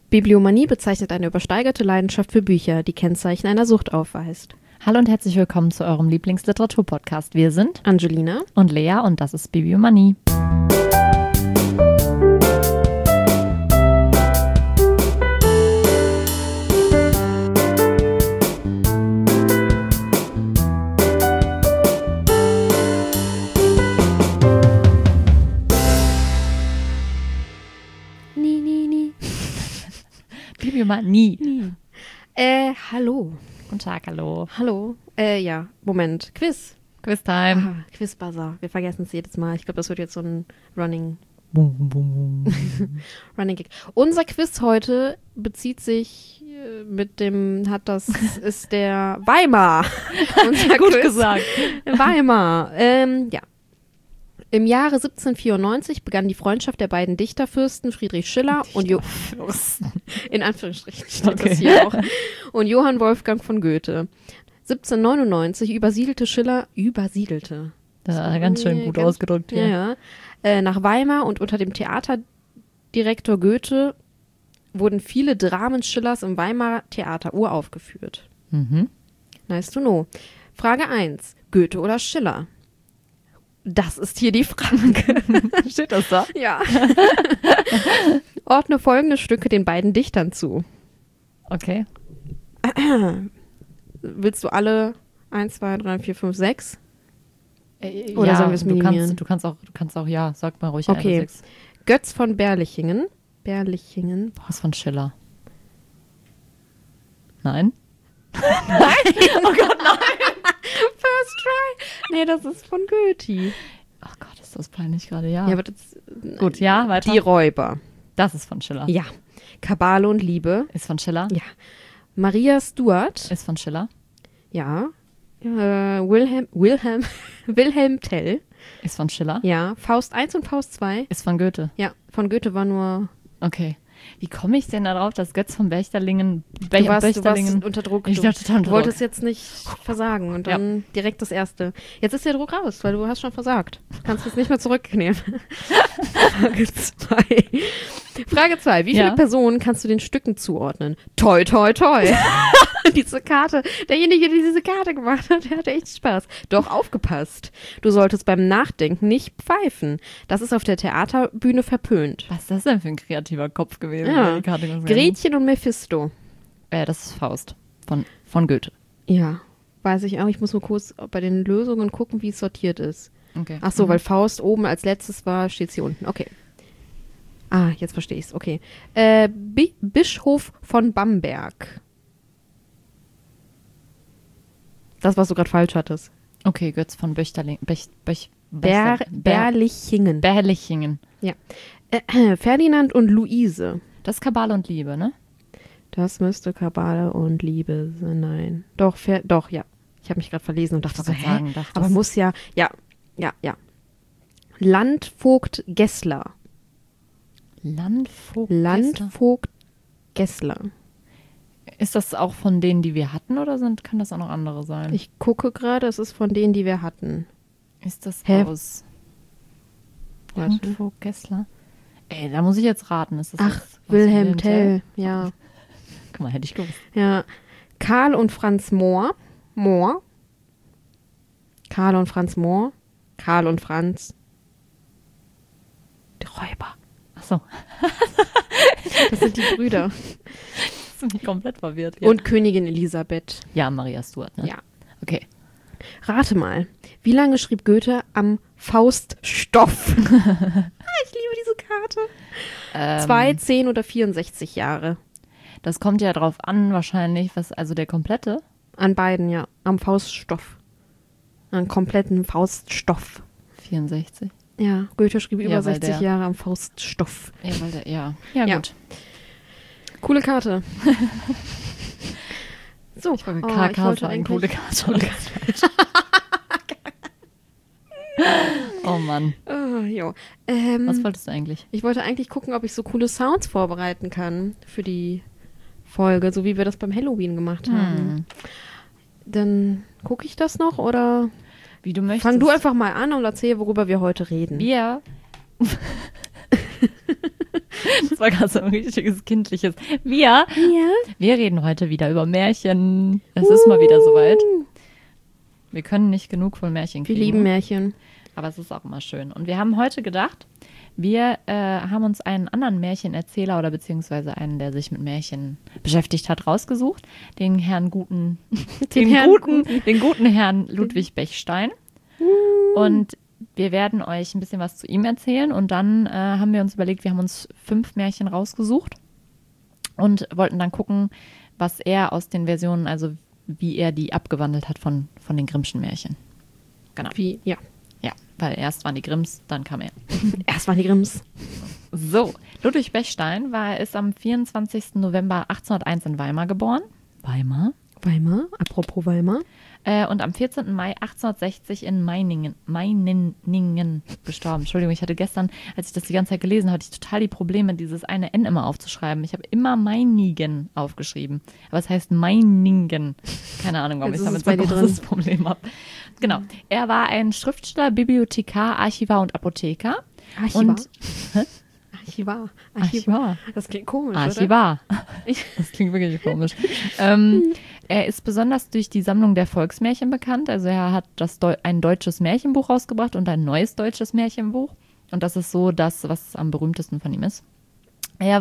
Bibliomanie bezeichnet eine übersteigerte Leidenschaft für Bücher, die Kennzeichen einer Sucht aufweist. Hallo und herzlich willkommen zu eurem Lieblingsliteraturpodcast. Wir sind Angelina und Lea und das ist Bibliomanie. Bibliomanie. Hallo. Guten Tag, hallo. Hallo. Moment. Quiz. Quiztime. Aha, Quiz-Buzzer. Wir vergessen es jedes Mal. Ich glaube, das wird jetzt so ein Running Gag. Unser Quiz heute bezieht sich ist der Weimar. Unser Gut Quiz. gesagt. Weimar. Ja. Im Jahre 1794 begann die Freundschaft der beiden Dichterfürsten Friedrich Schiller und in Anführungsstrichen steht das hier auch, und Johann Wolfgang von Goethe. 1799 übersiedelte. Ganz schön gut ausgedrückt hier. Ja. Nach Weimar und unter dem Theaterdirektor Goethe wurden viele Dramen Schillers im Weimarer Theater uraufgeführt. Nice to know. Frage 1. Goethe oder Schiller? Das ist hier die Frage. Steht das da? Ja. Ordne folgende Stücke den beiden Dichtern zu. Okay. Willst du alle 1, 2, 3, 4, 5, 6? Oder sollen wir es minimieren? Du kannst auch, ja, sag mal ruhig. Okay. 1, 6. Götz von Berlichingen. Berlichingen. Was von Schiller? Nein? Nein! Oh Gott, nein! First try. Nee, das ist von Goethe. Ach Gott, ist das peinlich gerade, ja. Ja, aber das, gut, ja, weiter. Die Räuber. Das ist von Schiller. Ja. Kabale und Liebe. Ist von Schiller. Ja. Maria Stuart. Ist von Schiller. Ja. Wilhelm Tell. Ist von Schiller. Ja. Faust 1 und Faust 2. Ist von Goethe. Ja. Von Goethe war nur... Okay. Wie komme ich denn darauf, dass Götz von Berchterlingen... Du warst unter Druck. Ich dachte, du wolltest jetzt nicht versagen und dann direkt das Erste. Jetzt ist der Druck raus, weil du hast schon versagt. Du kannst es nicht mehr zurücknehmen. Frage 2. Wie viele Personen kannst du den Stücken zuordnen? Toi, toi, toi. Diese Karte, derjenige, der diese Karte gemacht hat, der hatte echt Spaß. Doch aufgepasst. Du solltest beim Nachdenken nicht pfeifen. Das ist auf der Theaterbühne verpönt. Was ist das denn für ein kreativer Kopf gewesen? Ja. Die Karte Gretchen und Mephisto. Das ist Faust. Von Goethe. Ja, weiß ich auch. Ich muss nur kurz bei den Lösungen gucken, wie es sortiert ist. Okay. Ach so, weil Faust oben als letztes war, steht es hier unten. Okay. Ah, jetzt verstehe ich es. Okay. Bischof von Bamberg. Das, was du gerade falsch hattest. Okay, Götz von Berlichingen. Berlichingen. Ja. Ferdinand und Luise. Das ist Kabale und Liebe, ne? Das müsste Kabale und Liebe sein. Nein. Doch, ja. Ich habe mich gerade verlesen und dachte so, aber muss ja. Ja. Landvogt Gessler. Landvogt Gessler. Ist das auch von denen, die wir hatten, oder kann das auch noch andere sein? Ich gucke gerade, es ist von denen, die wir hatten. Ist das aus Landvogt Gessler? Da muss ich jetzt raten. Ist das Wilhelm Tell, ja. Guck mal, hätte ich gewusst. Ja. Karl und Franz Mohr. Karl und Franz. Die Räuber. Ach so. Das sind die Brüder. Das ist mich komplett verwirrt. Ja. Und Königin Elisabeth. Ja, Maria Stuart, ne? Ja. Okay. Rate mal, wie lange schrieb Goethe am Fauststoff? Ich liebe diese Karte. 2, 10 oder 64 Jahre. Das kommt ja drauf an, wahrscheinlich, also der komplette? An beiden, ja. Am Fauststoff. An kompletten Fauststoff. 64. Ja, Goethe schrieb über 60 Jahre am Fauststoff. Ja, Ja, gut. Coole Karte. So, ich wollte sagen, coole Karte. Oh Mann. Was wolltest du eigentlich? Ich wollte eigentlich gucken, ob ich so coole Sounds vorbereiten kann für die Folge, so wie wir das beim Halloween gemacht haben. Dann gucke ich das noch oder wie du möchtest. Fang du einfach mal an und erzähl, worüber wir heute reden. Wir Das war gerade so ein richtiges kindliches. Wir reden heute wieder über Märchen. Es ist mal wieder soweit. Wir können nicht genug von Märchen kriegen. Wir lieben Märchen. Aber es ist auch immer schön. Und wir haben heute gedacht, wir haben uns einen anderen Märchenerzähler oder beziehungsweise einen, der sich mit Märchen beschäftigt hat, rausgesucht. Den guten Herrn Ludwig Bechstein. Und wir werden euch ein bisschen was zu ihm erzählen. Und dann haben wir uns überlegt, wir haben uns 5 Märchen rausgesucht und wollten dann gucken, was er aus den Versionen, also wie er die abgewandelt hat von den Grimmschen Märchen. Genau. Ja, weil erst waren die Grimms, dann kam er. Erst waren die Grimms. So, Ludwig Bechstein ist am 24. November 1801 in Weimar geboren. Weimar, apropos Weimar. Und am 14. Mai 1860 in Meiningen gestorben. Entschuldigung, ich hatte gestern, als ich das die ganze Zeit gelesen habe, hatte ich total die Probleme, dieses eine N immer aufzuschreiben. Ich habe immer Meiningen aufgeschrieben, aber es heißt Meiningen. Keine Ahnung, warum ich damit so ein großes Problem habe. Genau, er war ein Schriftsteller, Bibliothekar, Archivar und Apotheker. Archivar. Das klingt komisch, Archivar. Das klingt wirklich komisch. Er ist besonders durch die Sammlung der Volksmärchen bekannt. Also er hat ein deutsches Märchenbuch rausgebracht und ein neues deutsches Märchenbuch. Und das ist so das, was am berühmtesten von ihm ist. Er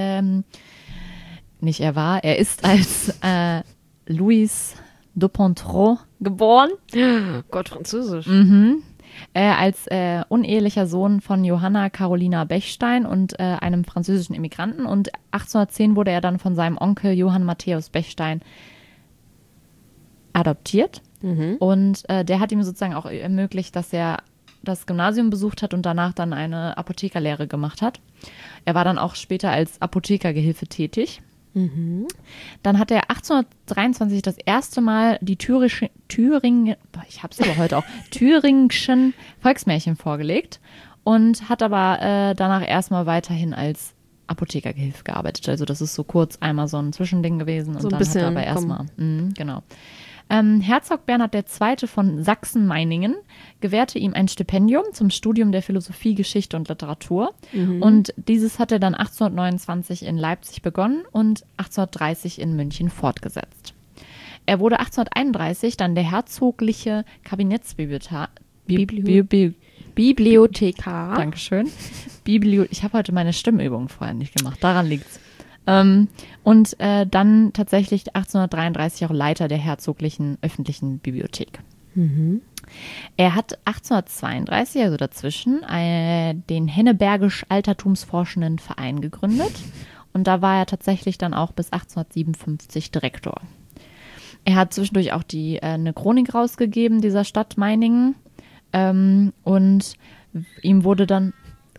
ist als Louis Dupontelot geboren. Gott, Französisch. Als unehelicher Sohn von Johanna Carolina Bechstein und einem französischen Immigranten. Und 1810 wurde er dann von seinem Onkel Johann Matthäus Bechstein adoptiert. Und der hat ihm sozusagen auch ermöglicht, dass er das Gymnasium besucht hat und danach dann eine Apothekerlehre gemacht hat. Er war dann auch später als Apothekergehilfe tätig. Dann hat er 1823 das erste Mal die thüringischen Volksmärchen vorgelegt und hat aber danach erstmal weiterhin als Apothekergehilfe gearbeitet. Also das ist so kurz einmal so ein Zwischending gewesen und so dann hat er aber erstmal, genau. Herzog Bernhard II. Von Sachsen-Meiningen gewährte ihm ein Stipendium zum Studium der Philosophie, Geschichte und Literatur. Und dieses hat er dann 1829 in Leipzig begonnen und 1830 in München fortgesetzt. Er wurde 1831 dann der herzogliche Kabinettsbibliothekar. Dankeschön. Ich habe heute meine Stimmübung vorher nicht gemacht, daran liegt's. Und dann tatsächlich 1833 auch Leiter der herzoglichen öffentlichen Bibliothek. Er hat 1832, also dazwischen, den Hennebergisch-Altertumsforschenden Verein gegründet. Und da war er tatsächlich dann auch bis 1857 Direktor. Er hat zwischendurch auch eine Chronik rausgegeben, dieser Stadt Meiningen. Und ihm wurde dann...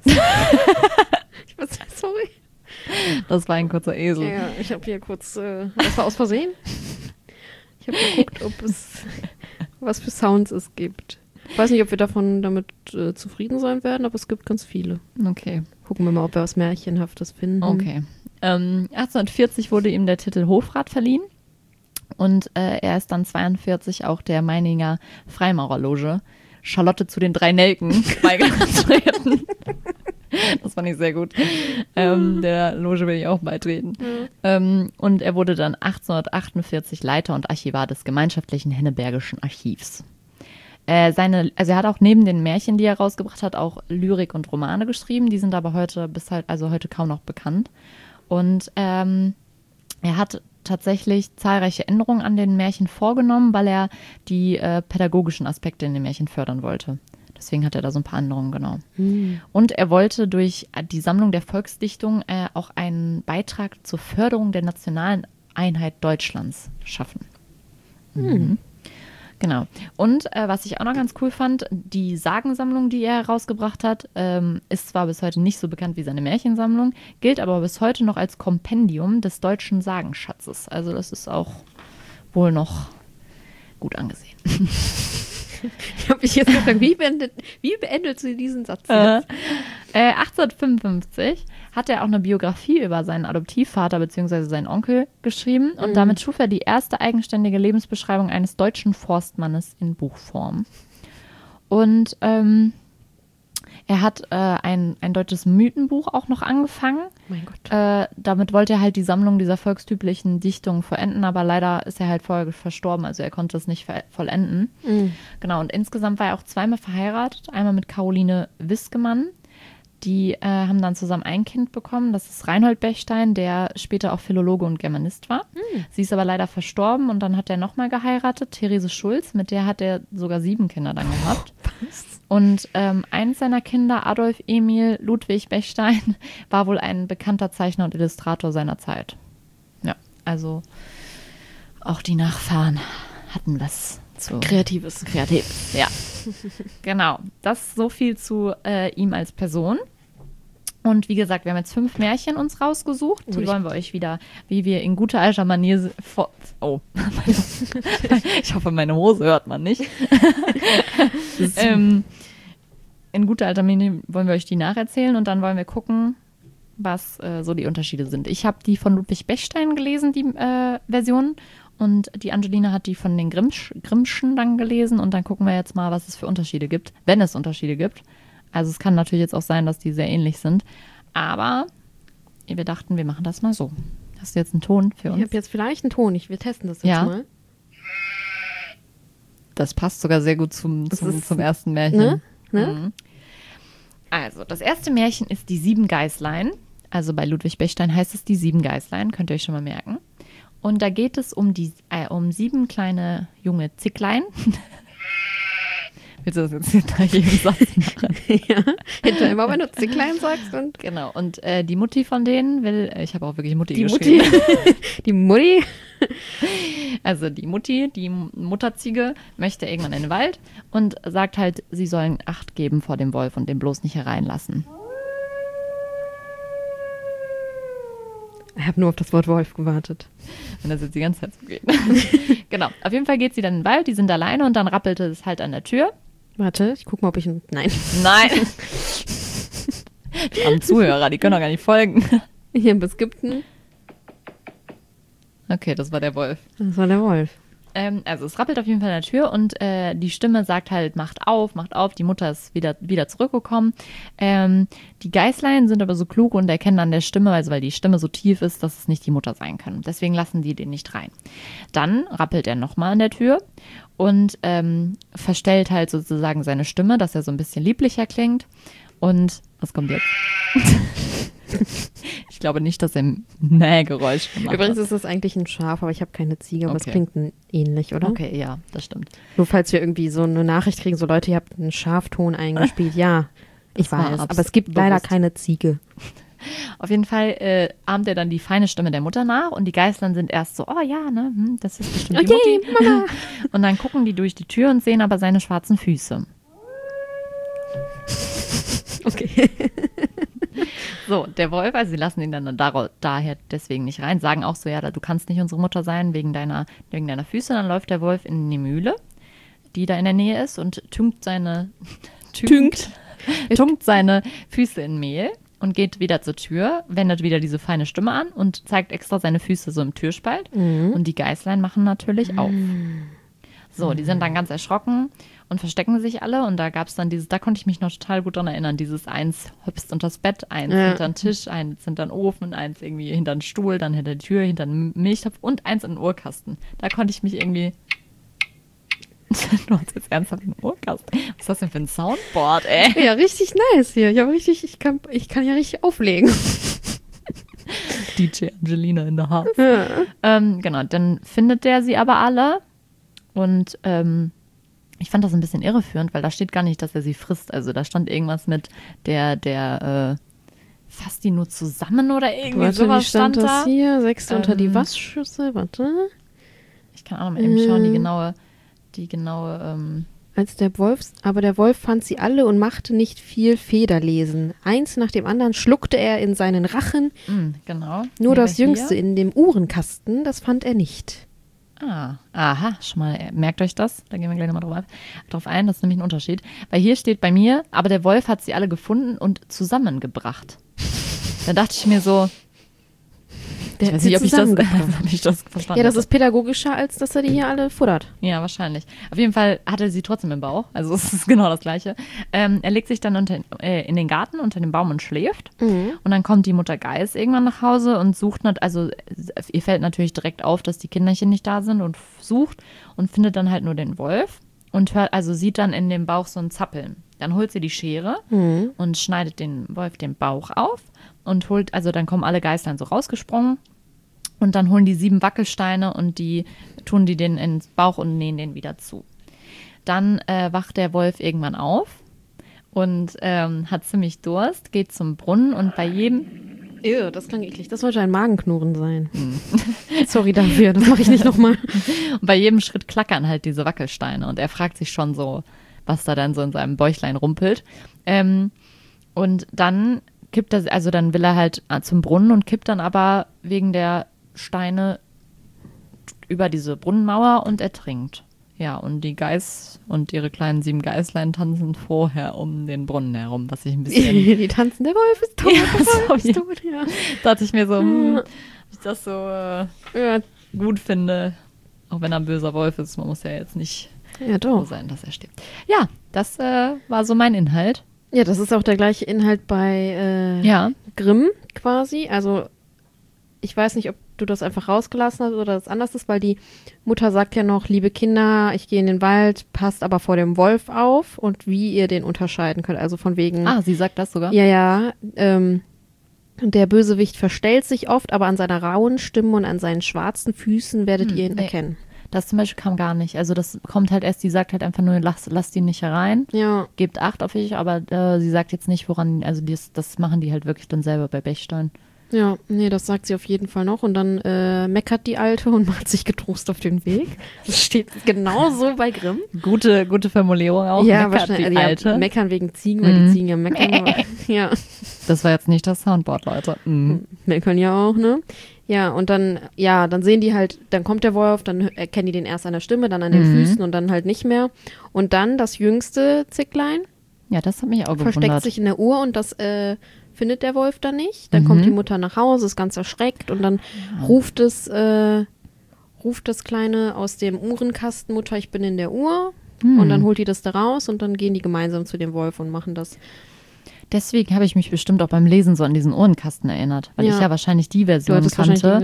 Sorry. Das war ein kurzer Esel. Ja, ich habe hier kurz, das war aus Versehen. Ich habe geguckt, was für Sounds es gibt. Ich weiß nicht, ob wir damit zufrieden sein werden, aber es gibt ganz viele. Okay. Gucken wir mal, ob wir was Märchenhaftes finden. Okay. 1840 wurde ihm der Titel Hofrat verliehen und er ist dann 1942 auch der Meininger Freimaurerloge Charlotte zu den 3 Nelken beigetreten. Das fand ich sehr gut. Der Loge will ich auch beitreten. Und er wurde dann 1848 Leiter und Archivar des gemeinschaftlichen Hennebergischen Archivs. Er hat auch neben den Märchen, die er rausgebracht hat, auch Lyrik und Romane geschrieben. Die sind aber heute heute kaum noch bekannt. Und er hat tatsächlich zahlreiche Änderungen an den Märchen vorgenommen, weil er die pädagogischen Aspekte in den Märchen fördern wollte. Deswegen hat er da so ein paar Änderungen, genau. Und er wollte durch die Sammlung der Volksdichtung auch einen Beitrag zur Förderung der nationalen Einheit Deutschlands schaffen. Genau. Und was ich auch noch ganz cool fand, die Sagensammlung, die er herausgebracht hat, ist zwar bis heute nicht so bekannt wie seine Märchensammlung, gilt aber bis heute noch als Kompendium des deutschen Sagenschatzes. Also das ist auch wohl noch gut angesehen. Ich habe mich jetzt gefragt, wie beendet sie diesen Satz jetzt? 1855 hat er auch eine Biografie über seinen Adoptivvater bzw. seinen Onkel geschrieben und damit schuf er die erste eigenständige Lebensbeschreibung eines deutschen Forstmannes in Buchform. Und er Er hat ein deutsches Mythenbuch auch noch angefangen. Mein Gott. Damit wollte er halt die Sammlung dieser volkstypischen Dichtungen vollenden, aber leider ist er halt vorher verstorben, also er konnte es nicht vollenden. Genau, und insgesamt war er auch zweimal verheiratet, einmal mit Caroline Wiskemann. Die haben dann zusammen ein Kind bekommen, das ist Reinhold Bechstein, der später auch Philologe und Germanist war. Sie ist aber leider verstorben und dann hat er nochmal geheiratet, Therese Schulz, mit der hat er sogar 7 Kinder dann gehabt. Was? Und eins seiner Kinder, Adolf Emil Ludwig Bechstein, war wohl ein bekannter Zeichner und Illustrator seiner Zeit. Ja, also auch die Nachfahren hatten was zu Kreatives. Ja. Genau, das so viel zu ihm als Person. Und wie gesagt, wir haben jetzt 5 Märchen uns rausgesucht. Die wollen wir euch wieder, wie wir in guter alter Manier ich hoffe, meine Hose hört man nicht. In guter alter Manier wollen wir euch die nacherzählen und dann wollen wir gucken, was so die Unterschiede sind. Ich habe die von Ludwig Bechstein gelesen, die Version. Und die Angelina hat die von den Grimmschen dann gelesen. Und dann gucken wir jetzt mal, was es für Unterschiede gibt, wenn es Unterschiede gibt. Also es kann natürlich jetzt auch sein, dass die sehr ähnlich sind. Aber wir dachten, wir machen das mal so. Hast du jetzt einen Ton für uns? Ich habe jetzt vielleicht einen Ton. Wir testen das jetzt mal. Das passt sogar sehr gut zum ersten Märchen. Ne? Also, das erste Märchen ist die 7 Geißlein. Also bei Ludwig Bechstein heißt es die 7 Geißlein. Könnt ihr euch schon mal merken. Und da geht es um 7 kleine junge Zicklein. Willst du das jetzt hinter jedem Satz machen? Ja, hinter immer, wenn du Zicklein sagst. Und genau, und die Mutti von denen will, ich habe auch wirklich Mutti geschrieben. Die Mutti? Also die Mutti, die Mutterziege, möchte irgendwann in den Wald und sagt halt, sie sollen Acht geben vor dem Wolf und den bloß nicht hereinlassen. Ich habe nur auf das Wort Wolf gewartet. Wenn das jetzt die ganze Zeit so geht. Genau, auf jeden Fall geht sie dann in den Wald, die sind alleine und dann rappelte es halt an der Tür. Warte, ich guck mal, ob ich... Nein. Die armen Zuhörer, die können doch gar nicht folgen. Hier im Beskipten. Okay, das war der Wolf. Das war der Wolf. Also es rappelt auf jeden Fall an der Tür und die Stimme sagt halt, macht auf, die Mutter ist wieder zurückgekommen. Die Geißlein sind aber so klug und erkennen an der Stimme, also weil die Stimme so tief ist, dass es nicht die Mutter sein kann. Deswegen lassen die den nicht rein. Dann rappelt er nochmal an der Tür und verstellt halt sozusagen seine Stimme, dass er so ein bisschen lieblicher klingt. Und was kommt jetzt? Ich glaube nicht, dass er ein Mähgeräusch gemacht hat. Übrigens ist das eigentlich ein Schaf, aber ich habe keine Ziege, aber es klingt ähnlich, oder? Okay, ja, das stimmt. Nur falls wir irgendwie so eine Nachricht kriegen, so Leute, ihr habt einen Schafton eingespielt. Ja, ich weiß, aber es gibt leider keine Ziege. Auf jeden Fall ahmt er dann die feine Stimme der Mutter nach und die Geißlein sind erst so, oh ja, ne, das ist bestimmt die Mutti. Mama. Und dann gucken die durch die Tür und sehen aber seine schwarzen Füße. Okay. So, der Wolf, also sie lassen ihn dann daher deswegen nicht rein, sagen auch so, ja, du kannst nicht unsere Mutter sein wegen deiner Füße. Dann läuft der Wolf in die Mühle, die da in der Nähe ist und tunkt seine Füße in Mehl und geht wieder zur Tür, wendet wieder diese feine Stimme an und zeigt extra seine Füße so im Türspalt. Und die Geißlein machen natürlich auf. So, die sind dann ganz erschrocken und verstecken sich alle. Und da gab es dann da konnte ich mich noch total gut dran erinnern, eins hüpst unter das Bett, eins hinter den Tisch, eins hinter den Ofen, eins irgendwie hinter den Stuhl, dann hinter die Tür, hinter den Milchtopf und eins in den Urkasten. Da konnte ich mich irgendwie... Du hast jetzt ernsthaft einen Urkasten. Was ist das denn für ein Soundboard, ey? Ja, richtig nice hier. Ich kann ja richtig auflegen. DJ Angelina in der House. Ja. Genau, dann findet der sie aber alle. Und ich fand das ein bisschen irreführend, weil da steht gar nicht, dass er sie frisst. Also da stand irgendwas mit der fasst die nur zusammen oder irgendwie sowas wie stand das da. Hier? 6 unter die Waschschüssel, warte. Ich kann auch noch mal eben schauen, die genaue Als der Wolf fand sie alle und machte nicht viel Federlesen. Eins nach dem anderen schluckte er in seinen Rachen. Genau. Nur das Jüngste in dem Uhrenkasten, das fand er nicht. Aha, schon mal, merkt euch das, da gehen wir gleich nochmal drauf ein, das ist nämlich ein Unterschied. Weil hier steht bei mir, aber der Wolf hat sie alle gefunden und zusammengebracht. Da dachte ich mir so, Ich weiß nicht, ob ich das verstanden habe. Ja, das ist pädagogischer, als dass er die hier alle futtert. Ja, wahrscheinlich. Auf jeden Fall hat er sie trotzdem im Bauch. Also es ist genau das Gleiche. Er legt sich dann in den Garten unter dem Baum und schläft. Und dann kommt die Mutter Geiß irgendwann nach Hause und sucht, also ihr fällt natürlich direkt auf, dass die Kinderchen nicht da sind und sucht und findet dann halt nur den Wolf und sieht dann in dem Bauch so ein Zappeln. Dann holt sie die Schere und schneidet den Wolf den Bauch auf und dann kommen alle Geißlein so rausgesprungen und dann holen die 7 Wackelsteine und tun die den ins Bauch und nähen den wieder zu. Dann wacht der Wolf irgendwann auf und hat ziemlich Durst, geht zum Brunnen und bei jedem... Das klang eklig. Das sollte ein Magenknurren sein. Sorry dafür, das mache ich nicht nochmal. Und bei jedem Schritt klackern halt diese Wackelsteine und er fragt sich schon so, was da dann so in seinem Bäuchlein rumpelt. Und dann dann will er halt zum Brunnen und kippt dann aber wegen der Steine über diese Brunnenmauer und ertrinkt. Ja, und die Geiß und ihre kleinen 7 Geißlein tanzen vorher um den Brunnen herum, was ich ein bisschen... Die tanzen, der Wolf ist tot, der Wolf ist tot, ja. Da dachte ich mir so, ob ich das so gut finde, auch wenn er ein böser Wolf ist. Man muss ja jetzt nicht so sein, dass er stirbt. Ja, das war so mein Inhalt. Ja, das ist auch der gleiche Inhalt bei Grimm quasi. Also ich weiß nicht, ob du das einfach rausgelassen hast oder das anders ist, weil die Mutter sagt ja noch, liebe Kinder, ich gehe in den Wald, passt aber vor dem Wolf auf und wie ihr den unterscheiden könnt. Also von wegen... sie sagt das sogar? Ja. Der Bösewicht verstellt sich oft, aber an seiner rauen Stimme und an seinen schwarzen Füßen werdet ihr ihn erkennen. Das zum Beispiel kam gar nicht. Also das kommt halt erst, die sagt halt einfach nur, lass die nicht herein. Ja. Gebt Acht auf dich, aber sie sagt jetzt nicht, woran, also das machen die halt wirklich dann selber bei Bechstein. Ja, nee, das sagt sie auf jeden Fall noch und dann meckert die Alte und macht sich getrost auf den Weg. Das steht genau so bei Grimm. Gute Formulierung auch, ja, meckert die Alte. Ja, meckern wegen Ziegen, weil die Ziegen ja meckern. Aber, ja. Das war jetzt nicht das Soundboard, Leute. Meckern ja auch, ne? Ja, und dann sehen die halt, dann kommt der Wolf, dann erkennen die den erst an der Stimme, dann an den Füßen und dann halt nicht mehr. Und dann das jüngste Zicklein. Ja, das hat mich auch gewundert. Versteckt sich in der Uhr und das findet der Wolf dann nicht. Dann kommt die Mutter nach Hause, ist ganz erschreckt und dann ruft das Kleine aus dem Uhrenkasten, Mutter, ich bin in der Uhr. Und dann holt die das da raus und dann gehen die gemeinsam zu dem Wolf und machen das. Deswegen habe ich mich bestimmt auch beim Lesen so an diesen Uhrenkasten erinnert, weil ich ja wahrscheinlich die Version kannte.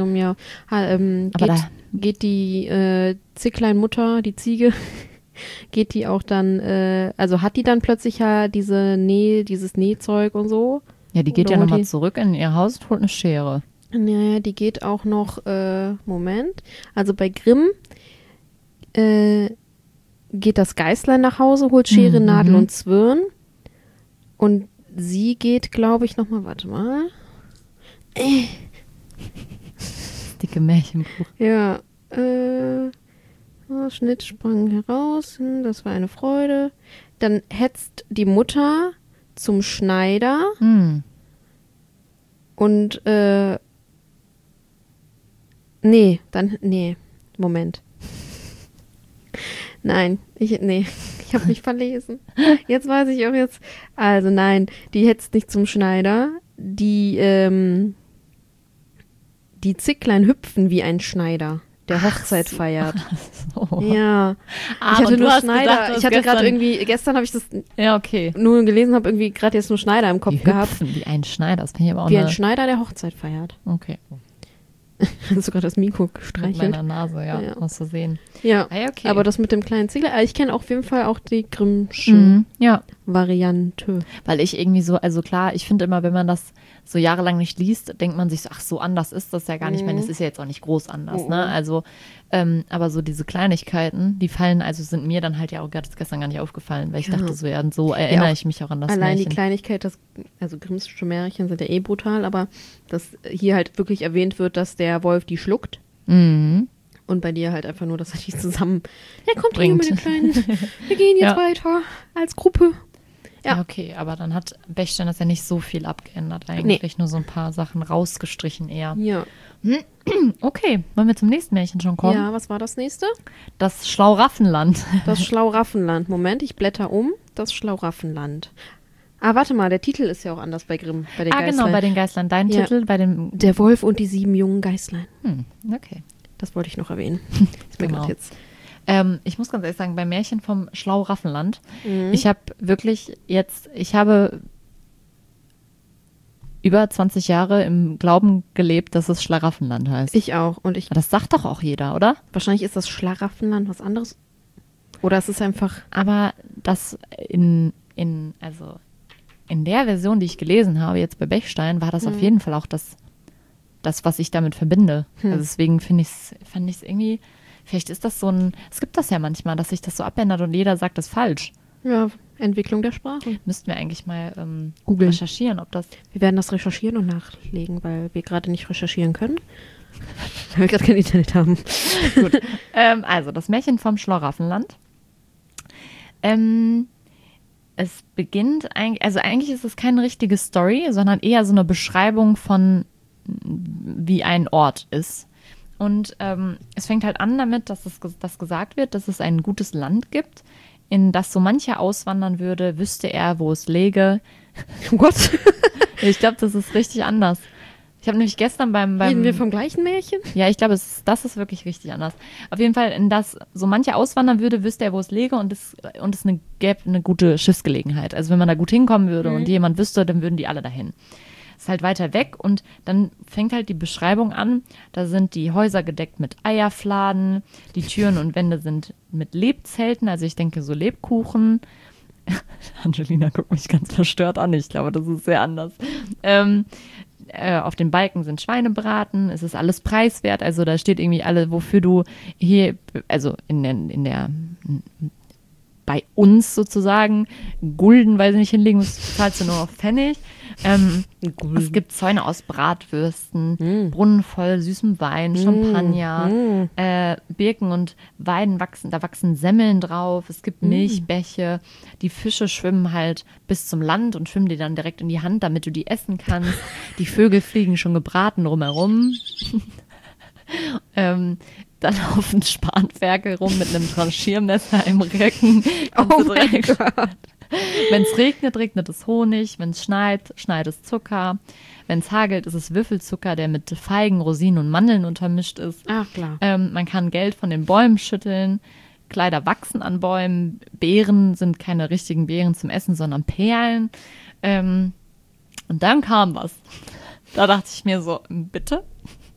Geht die Zicklein-Mutter, die Ziege, geht die auch dann, also hat die dann plötzlich ja dieses Nähzeug und so? Ja, die geht ja nochmal zurück in ihr Haus und holt eine Schere. Naja, die geht auch noch, Moment, also bei Grimm geht das Geißlein nach Hause, holt Schere, Nadel und Zwirn und sie geht, glaube ich, nochmal, warte mal. Das dicke Märchenbuch. Ja, Schnitt sprang heraus, das war eine Freude. Dann hetzt die Mutter zum Schneider und Moment. Nein, ich habe mich verlesen. Jetzt weiß ich auch jetzt. Also nein, die hetzt nicht zum Schneider. Die Zicklein hüpfen wie ein Schneider, der Hochzeit feiert. So. Ja. Ich hatte nur Schneider. Ich hatte gerade irgendwie, gestern habe ich das nur gelesen, habe irgendwie gerade jetzt nur Schneider im Kopf gehabt. Wie ein Schneider, das finde ich aber auch wie ein Schneider, der Hochzeit feiert. Okay. Hast du gerade das Mikro gestreichelt? Mit meiner Nase, ja, aus Versehen. Ja, okay. Aber das mit dem kleinen Ziegler, ich kenne auf jeden Fall auch die Grimmsche Variante. Weil ich irgendwie so, also klar, ich finde immer, wenn man das so jahrelang nicht liest, denkt man sich so, ach, so anders ist das ja gar nicht. Ich meine, das ist ja jetzt auch nicht groß anders, ne? Also, aber so diese Kleinigkeiten, die fallen, also sind mir dann halt ja auch gestern gar nicht aufgefallen, weil ich dachte so, ja, und so erinnere ich mich auch an das allein Märchen. Die Kleinigkeit, also Grimmsche Märchen sind ja brutal, aber dass hier halt wirklich erwähnt wird, dass der Wolf die schluckt. Und bei dir halt einfach nur, dass er die zusammen kommt hier, meine Kleinen. Wir gehen jetzt weiter als Gruppe. Ja, okay, aber dann hat Bechstein das ja nicht so viel abgeändert eigentlich. Nur so ein paar Sachen rausgestrichen eher. Ja. Okay, wollen wir zum nächsten Märchen schon kommen? Ja, was war das nächste? Das Schlauraffenland. Das Schlauraffenland. Moment, ich blätter um. Das Schlauraffenland. Ah, warte mal, der Titel ist ja auch anders bei Grimm, bei den Geißlein. Genau, bei den Geißlein. Dein Titel bei dem... Der Wolf und die 7 jungen Geißlein. Okay. Das wollte ich noch erwähnen. Ist mir gerade jetzt. Ich muss ganz ehrlich sagen, beim Märchen vom Schlau-Raffenland, ich habe über 20 Jahre im Glauben gelebt, dass es Schlaraffenland heißt. Ich auch. Und Das sagt doch auch jeder, oder? wahrscheinlich ist das Schlaraffenland was anderes. Oder es ist einfach... Aber das also in der Version, die ich gelesen habe, jetzt bei Bechstein, war das auf jeden Fall auch das, was ich damit verbinde. Also deswegen fand ich es irgendwie, vielleicht ist das es gibt das ja manchmal, dass sich das so abändert und jeder sagt, das ist falsch. Ja, Entwicklung der Sprache. Müssten wir eigentlich mal Googeln. recherchieren, ob das... Wir werden das recherchieren und nachlegen, weil wir gerade nicht recherchieren können. Weil wir gerade kein Internet haben. Gut. Also, das Märchen vom Schlaraffenland. Es beginnt eigentlich ist es keine richtige Story, sondern eher so eine Beschreibung von, wie ein Ort ist. Und es fängt halt an damit, dass gesagt wird, dass es ein gutes Land gibt, in das so mancher auswandern würde, wüsste er, wo es läge. What? Ich glaube, das ist richtig anders. Ich habe nämlich gestern beim... Reden wir vom gleichen Märchen? Ja, ich glaube, das ist wirklich richtig anders. Auf jeden Fall, in das so mancher auswandern würde, wüsste er, wo es läge und es gäbe eine gute Schiffsgelegenheit. Also wenn man da gut hinkommen würde und jemand wüsste, dann würden die alle dahin. Ist halt weiter weg und dann fängt halt die Beschreibung an. Da sind die Häuser gedeckt mit Eierfladen, die Türen und Wände sind mit Lebzelten, also ich denke so Lebkuchen. Angelina guckt mich ganz verstört an, ich glaube, das ist sehr anders. Auf den Balken sind Schweinebraten, es ist alles preiswert, also da steht irgendwie alle, wofür du hier, also bei uns sozusagen, Gulden, weil sie nicht hinlegen musst, zahlst du nur noch Pfennig. Es gibt Zäune aus Bratwürsten, Brunnen voll süßem Wein, Champagner, Birken und Weiden da wachsen Semmeln drauf, es gibt Milchbäche, die Fische schwimmen halt bis zum Land und schwimmen dir dann direkt in die Hand, damit du die essen kannst. Die Vögel fliegen schon gebraten rumherum. Dann laufen Spanferkel rum mit einem Tranchiermesser im Rücken. Oh mein Gott. Wenn es regnet es Honig. Wenn es schneit es Zucker. Wenn es hagelt, ist es Würfelzucker, der mit Feigen, Rosinen und Mandeln untermischt ist. Ach, klar. Man kann Geld von den Bäumen schütteln. Kleider wachsen an Bäumen. Beeren sind keine richtigen Beeren zum Essen, sondern Perlen. Und dann kam was. Da dachte ich mir so, bitte?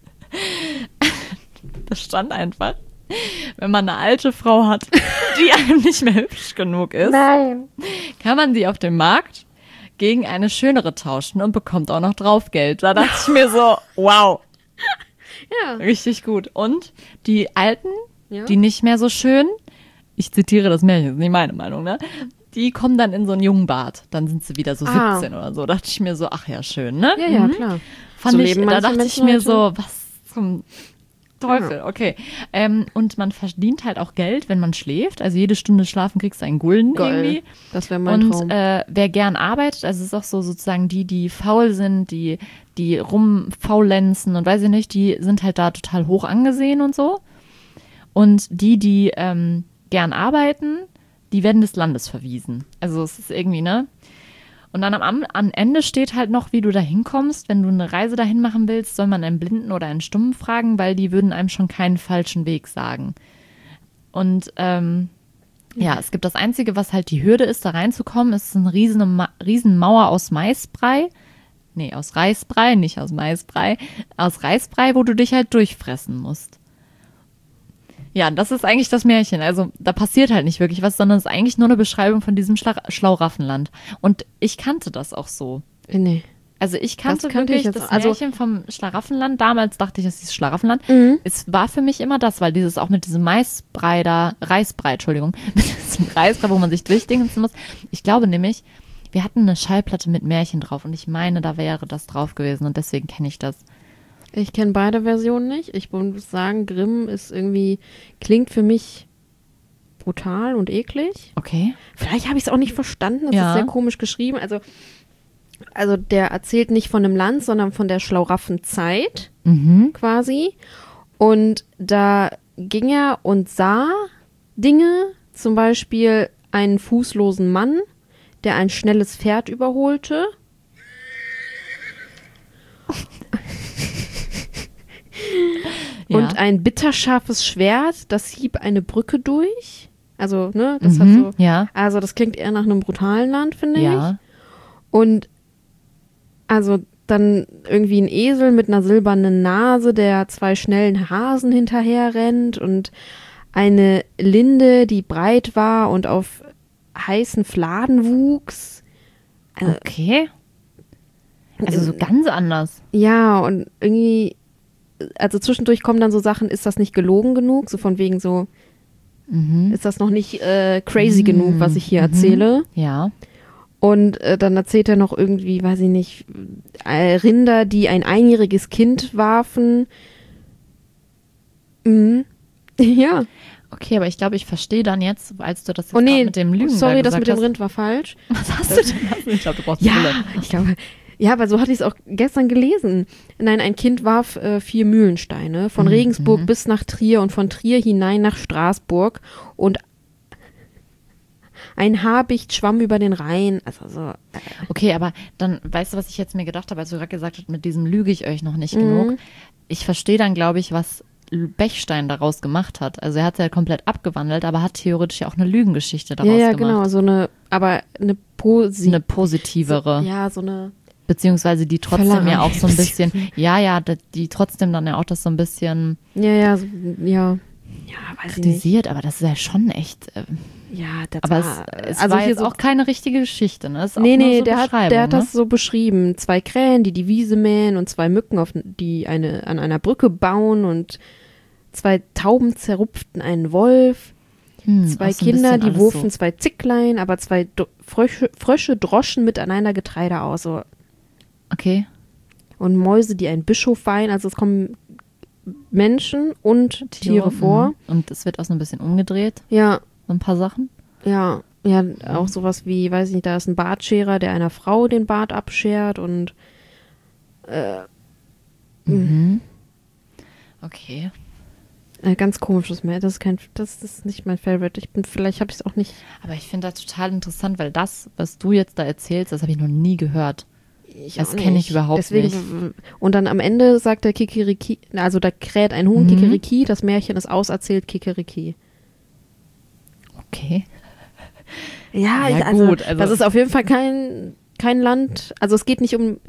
Das stand einfach, wenn man eine alte Frau hat, die einem nicht mehr hübsch genug ist, kann man sie auf dem Markt gegen eine schönere tauschen und bekommt auch noch Draufgeld. Da dachte ich mir so, wow, Ja. richtig gut. Und die Alten, Ja. die nicht mehr so schön, ich zitiere das Märchen, das ist nicht meine Meinung, ne? Die kommen dann in so ein Jungbad. Dann sind sie wieder so 17 oder so. Da dachte ich mir so, ach ja, schön, ne? Ja, klar. Fand So ich, leben da manche dachte ich Menschen mir heute. so, was zum Teufel, okay. Und man verdient halt auch Geld, wenn man schläft. Also jede Stunde schlafen kriegst du einen Gulden irgendwie. Das wäre mein Und Traum. wer gern arbeitet, also es ist auch so sozusagen die faul sind, die rumfaulenzen und weiß ich nicht, die sind halt da total hoch angesehen und so. Und die gern arbeiten, die werden des Landes verwiesen. Also es ist irgendwie, ne? Und dann am Ende steht halt noch, wie du da hinkommst. Wenn du eine Reise dahin machen willst, soll man einen Blinden oder einen Stummen fragen, weil die würden einem schon keinen falschen Weg sagen. Und ja, es gibt das Einzige, was halt die Hürde ist, da reinzukommen, ist eine riesen Mauer aus Maisbrei. Nee, aus Reisbrei, nicht aus Maisbrei. Aus Reisbrei, wo du dich halt durchfressen musst. Ja, das ist eigentlich das Märchen. Also da passiert halt nicht wirklich was, sondern es ist eigentlich nur eine Beschreibung von diesem Schlauraffenland. Und ich kannte das auch so. Nee. Also ich kannte Das kannte wirklich ich jetzt. das Also- Märchen vom Schlaraffenland. Damals dachte ich, es hieß Schlaraffenland. Es war für mich immer das, weil dieses auch mit diesem Reisbrei, mit diesem Reisbrei, wo man sich durchdingsen muss. Ich glaube nämlich, wir hatten eine Schallplatte mit Märchen drauf und ich meine, da wäre das drauf gewesen und deswegen kenne ich das. Ich kenne beide Versionen nicht. Ich muss sagen, Grimm ist irgendwie, klingt für mich brutal und eklig. Okay. Vielleicht habe ich es auch nicht verstanden. Das Ja. ist sehr komisch geschrieben. Also der erzählt nicht von einem Land, sondern von der Schlauraffenzeit quasi. Und da ging er und sah Dinge, zum Beispiel einen fußlosen Mann, der ein schnelles Pferd überholte. Und ein bitterscharfes Schwert, das hieb eine Brücke durch. Also, ne, das hat so. Ja. Also, das klingt eher nach einem brutalen Land, finde ich. Ja. Und also dann irgendwie ein Esel mit einer silbernen Nase, der 2 schnellen Hasen hinterher rennt und eine Linde, die breit war und auf heißen Fladen wuchs. Also, Okay. Also so ganz anders. ja, und irgendwie, also zwischendurch kommen dann so Sachen, ist das nicht gelogen genug? So von wegen so, ist das noch nicht crazy genug, was ich hier erzähle? Ja. Und dann erzählt er noch irgendwie, weiß ich nicht, Rinder, die ein einjähriges Kind warfen. Mhm. Ja. Okay, aber ich glaube, ich verstehe dann jetzt, als du das jetzt Oh nee, mit dem Lügen sorry, das gesagt mit dem hast. Rind war falsch. Was hast du denn? Ich glaube, du brauchst Brille. Ich glaube, ja, aber so hatte ich es auch gestern gelesen. Nein, ein Kind warf 4 Mühlensteine von Regensburg bis nach Trier und von Trier hinein nach Straßburg und ein Habicht schwamm über den Rhein. Also so. Okay, aber dann, weißt du, was ich jetzt mir gedacht habe, als du gerade gesagt hast, mit diesem lüge ich euch noch nicht genug. Ich verstehe dann, glaube ich, was Bechstein daraus gemacht hat. Also er hat es ja komplett abgewandelt, aber hat theoretisch ja auch eine Lügengeschichte daraus Ja, gemacht. genau, so eine, aber eine positivere. So, ja, so eine. Beziehungsweise die trotzdem Völlerei. ja auch so ein bisschen, die trotzdem dann ja auch das so ein bisschen Ja, weiß ich nicht. kritisiert, aber das ist ja schon echt, Ja, das aber war, es also war hier jetzt so, auch keine richtige Geschichte, ne? Es ist auch nee, nur so der hat Beschreibung, das so beschrieben. 2 Krähen, die Wiese mähen und 2 Mücken, die an einer Brücke bauen und 2 Tauben zerrupften einen Wolf. 2 auch so ein Kinder, bisschen die alles wurfen so. 2 Zicklein, aber 2 Frösche droschen miteinander Getreide aus. So. Okay. Und Mäuse, die einen Bischof weihen. Also es kommen Menschen und Tiere vor. Und es wird auch so ein bisschen umgedreht, Ja, so ein paar Sachen. ja, auch sowas wie, weiß ich nicht, da ist ein Bartscherer, der einer Frau den Bart abschert und Okay. ganz komisches mehr. Das ist nicht mein Favorite. Vielleicht habe ich es auch nicht. Aber ich finde das total interessant, weil das, was du jetzt da erzählst, das habe ich noch nie gehört. Das kenne ich überhaupt nicht. Und dann am Ende sagt der Kikeriki, also da kräht ein Huhn Kikeriki, das Märchen ist auserzählt Kikeriki. Okay. Ja, Also, das ist auf jeden Fall kein Land, also es geht um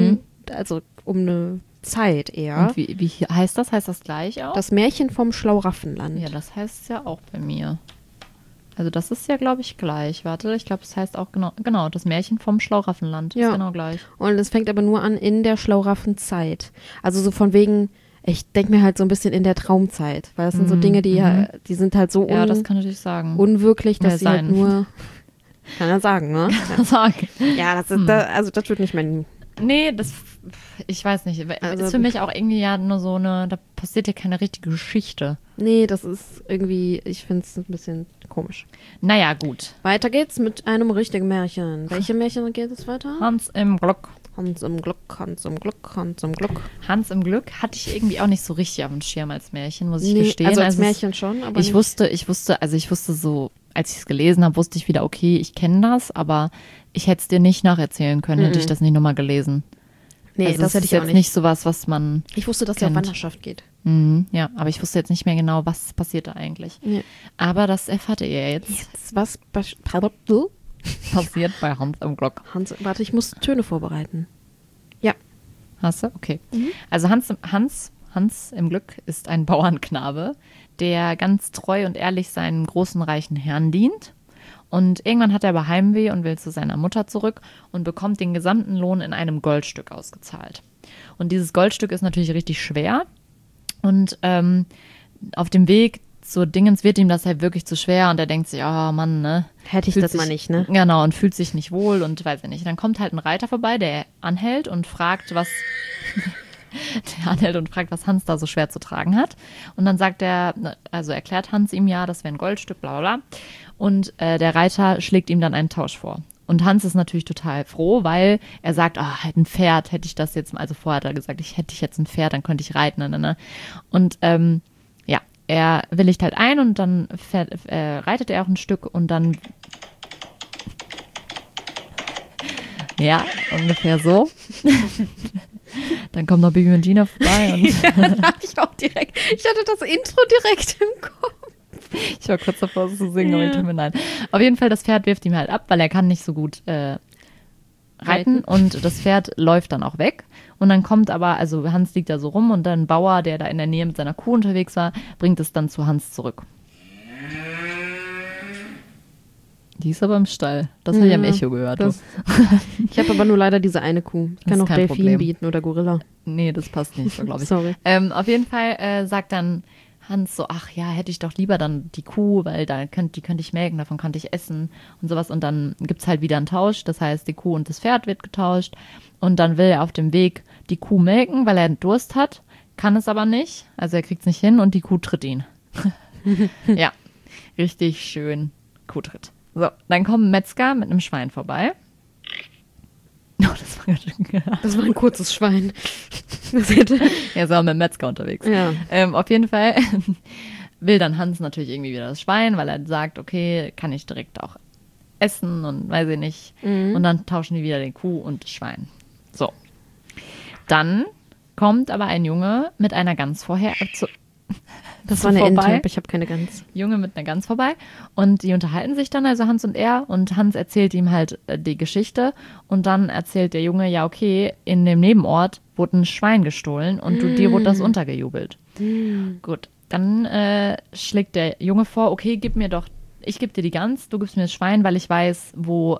eine Zeit eher. Und wie heißt das? Heißt das gleich auch? Das Märchen vom Schlauraffenland. Ja, das heißt es ja auch bei mir. Also das ist ja, glaube ich, gleich. Warte, ich glaube, es heißt auch genau, das Märchen vom Schlauraffenland. Ja. Ist genau gleich. Und es fängt aber nur an in der Schlauraffenzeit. Also so von wegen, ich denke mir halt so ein bisschen in der Traumzeit, weil das sind so Dinge, die sind halt so Ja, das kann natürlich sagen. unwirklich, dass sie halt sein. nur, kann er sagen, ne? sagen. Ja, das wird nicht mein, Nee, ich weiß nicht. Also- ist für mich auch irgendwie ja nur so da passiert ja keine richtige Geschichte. nee, das ist irgendwie, ich finde es ein bisschen komisch. Naja, gut. Weiter geht's mit einem richtigen Märchen. Welche Märchen geht es weiter? Hans im Glück. Hans im Glück, Hans im Glück, Hans im Glück. Hans im Glück hatte ich irgendwie auch nicht so richtig auf dem Schirm als Märchen, muss ich gestehen. Also als es- Märchen schon, aber Ich nicht. wusste so, als ich es gelesen habe, wusste ich wieder, okay, ich kenne das, aber ich hätte es dir nicht nacherzählen können, hätte ich das nicht nochmal gelesen. Nee, Also das es hätte ist ich auch jetzt nicht. sowas, was man Ich wusste, dass er auf kennt. Wanderschaft geht. Ja, aber ich wusste jetzt nicht mehr genau, was passiert da eigentlich. Ja. Aber das erfahrt ihr ja jetzt. Was Passiert bei Hans im Glück. Warte, ich muss Töne vorbereiten. Ja. Hast du? Okay. Also Hans im Glück ist ein Bauernknabe, der ganz treu und ehrlich seinen großen reichen Herrn dient. Und irgendwann hat er aber Heimweh und will zu seiner Mutter zurück und bekommt den gesamten Lohn in einem Goldstück ausgezahlt. Und dieses Goldstück ist natürlich richtig schwer. Und auf dem Weg zur Dingens wird ihm das halt wirklich zu schwer und er denkt sich, oh Mann, ne? Hätte ich Fühlt das mal nicht, ne? Genau, und fühlt sich nicht wohl und weiß ich nicht. Dann kommt halt ein Reiter vorbei, der anhält und fragt, was Hans da so schwer zu tragen hat. Und dann erklärt Hans ihm ja, das wäre ein Goldstück, bla bla bla. Und der Reiter schlägt ihm dann einen Tausch vor. Und Hans ist natürlich total froh, weil er sagt, halt ein Pferd, hätte ich das jetzt, also vorher hat er gesagt, hätte ich jetzt ein Pferd, dann könnte ich reiten. Ne. Und er willigt halt ein und dann reitet er auch ein Stück und dann Ja, ungefähr so. Dann kommt noch Bibi und Gina vorbei. Und Ja, das hatte ich auch direkt. Ich hatte das Intro direkt im Kopf. ich war kurz davor, es zu singen, aber ich tut mir leid. Auf jeden Fall, das Pferd wirft ihm halt ab, weil er kann nicht so gut reiten. Und das Pferd läuft dann auch weg. Und dann kommt aber, also Hans liegt da so rum und dann ein Bauer, der da in der Nähe mit seiner Kuh unterwegs war, bringt es dann zu Hans zurück. Die ist aber im Stall. Das habe ich am Echo gehört. Ich habe aber nur leider diese eine Kuh. Ich kann ist auch kein Delfin Problem. bieten oder Gorilla. Nee, das passt nicht so, glaube ich. Sorry. Auf jeden Fall sagt dann Hans so, ach ja, hätte ich doch lieber dann die Kuh, weil die könnte ich melken, davon könnte ich essen und sowas. Und dann gibt es halt wieder einen Tausch. Das heißt, die Kuh und das Pferd wird getauscht. Und dann will er auf dem Weg die Kuh melken, weil er Durst hat, kann es aber nicht. Also er kriegt es nicht hin und die Kuh tritt ihn. Ja, richtig schön Kuhtritt. So, dann kommt ein Metzger mit einem Schwein vorbei. Oh, Das war ein kurzes Schwein. Das hätte... Er ist auch mit dem Metzger unterwegs. Ja. Auf jeden Fall will dann Hans natürlich irgendwie wieder das Schwein, weil er sagt, okay, kann ich direkt auch essen und weiß ich nicht. Und dann tauschen die wieder den Kuh und das Schwein. So. Dann kommt aber ein Junge mit einer Gans vorher. Das war eine Ente, aber ich habe keine Gans. Junge mit einer Gans vorbei und die unterhalten sich dann, also Hans und er, und Hans erzählt ihm halt die Geschichte und dann erzählt der Junge, ja okay, in dem Nebenort wurde ein Schwein gestohlen und dir wurde das untergejubelt. Gut, dann schlägt der Junge vor, okay, ich gebe dir die Gans, du gibst mir das Schwein, weil ich weiß, wo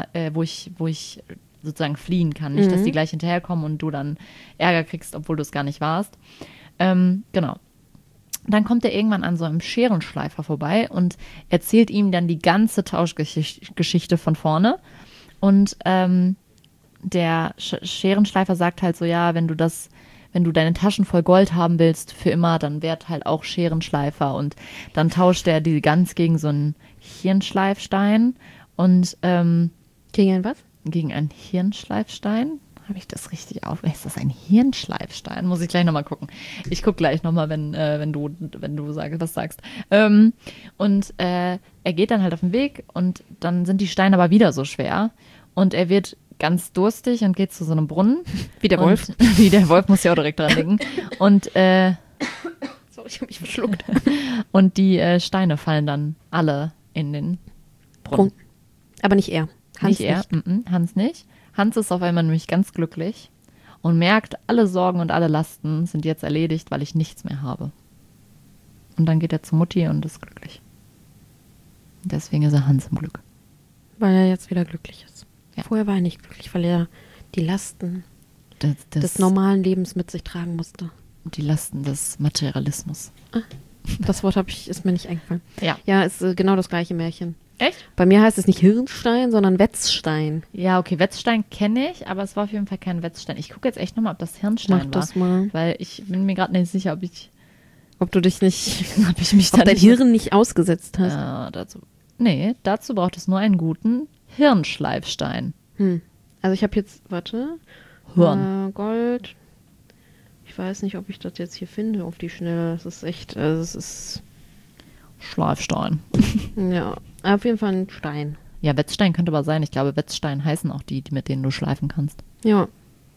ich sozusagen fliehen kann. Nicht, dass die gleich hinterherkommen und du dann Ärger kriegst, obwohl du es gar nicht warst. Genau. Dann kommt er irgendwann an so einem Scherenschleifer vorbei und erzählt ihm dann die ganze Tauschgeschichte von vorne. Und der Scherenschleifer sagt halt so, ja, wenn du deine Taschen voll Gold haben willst für immer, dann werd halt auch Scherenschleifer. Und dann tauscht er die Gans gegen so einen Hirnschleifstein und Gegen ein was? Gegen einen Hirnschleifstein. Habe ich das richtig auf? Ist das ein Hirnschleifstein? Muss ich gleich nochmal gucken. Ich gucke gleich nochmal, wenn du was sagst. Und er geht dann halt auf den Weg und dann sind die Steine aber wieder so schwer. Und er wird ganz durstig und geht zu so einem Brunnen. Wie der Wolf. Wie der Wolf, muss ja auch direkt dran denken. Und Sorry, ich habe mich verschluckt. Und die Steine fallen dann alle in den Brunnen. Aber nicht er. Hans nicht er. Hans nicht. Hans ist auf einmal nämlich ganz glücklich und merkt, alle Sorgen und alle Lasten sind jetzt erledigt, weil ich nichts mehr habe. Und dann geht er zu Mutti und ist glücklich. Deswegen ist er Hans im Glück. Weil er jetzt wieder glücklich ist. Ja. Vorher war er nicht glücklich, weil er die Lasten des normalen Lebens mit sich tragen musste. Die Lasten des Materialismus. Das Wort ist mir nicht eingefallen. Ja. Ja, ist genau das gleiche Märchen. Echt? Bei mir heißt es nicht Hirnstein, sondern Wetzstein. Ja, okay, Wetzstein kenne ich, aber es war auf jeden Fall kein Wetzstein. Ich gucke jetzt echt nochmal, ob das Hirnstein Mach das mal. Weil ich bin mir gerade nicht sicher, ob du dich nicht, ob dein Hirn nicht ausgesetzt hast. Dazu braucht es nur einen guten Hirnschleifstein. Also ich habe jetzt, Hirn. Gold. Ich weiß nicht, ob ich das jetzt hier finde auf die Schnelle. Das ist echt, es ist... Schleifstein. Ja, auf jeden Fall ein Stein. Ja, Wetzstein könnte aber sein. Ich glaube, Wetzstein heißen auch die mit denen du schleifen kannst. Ja.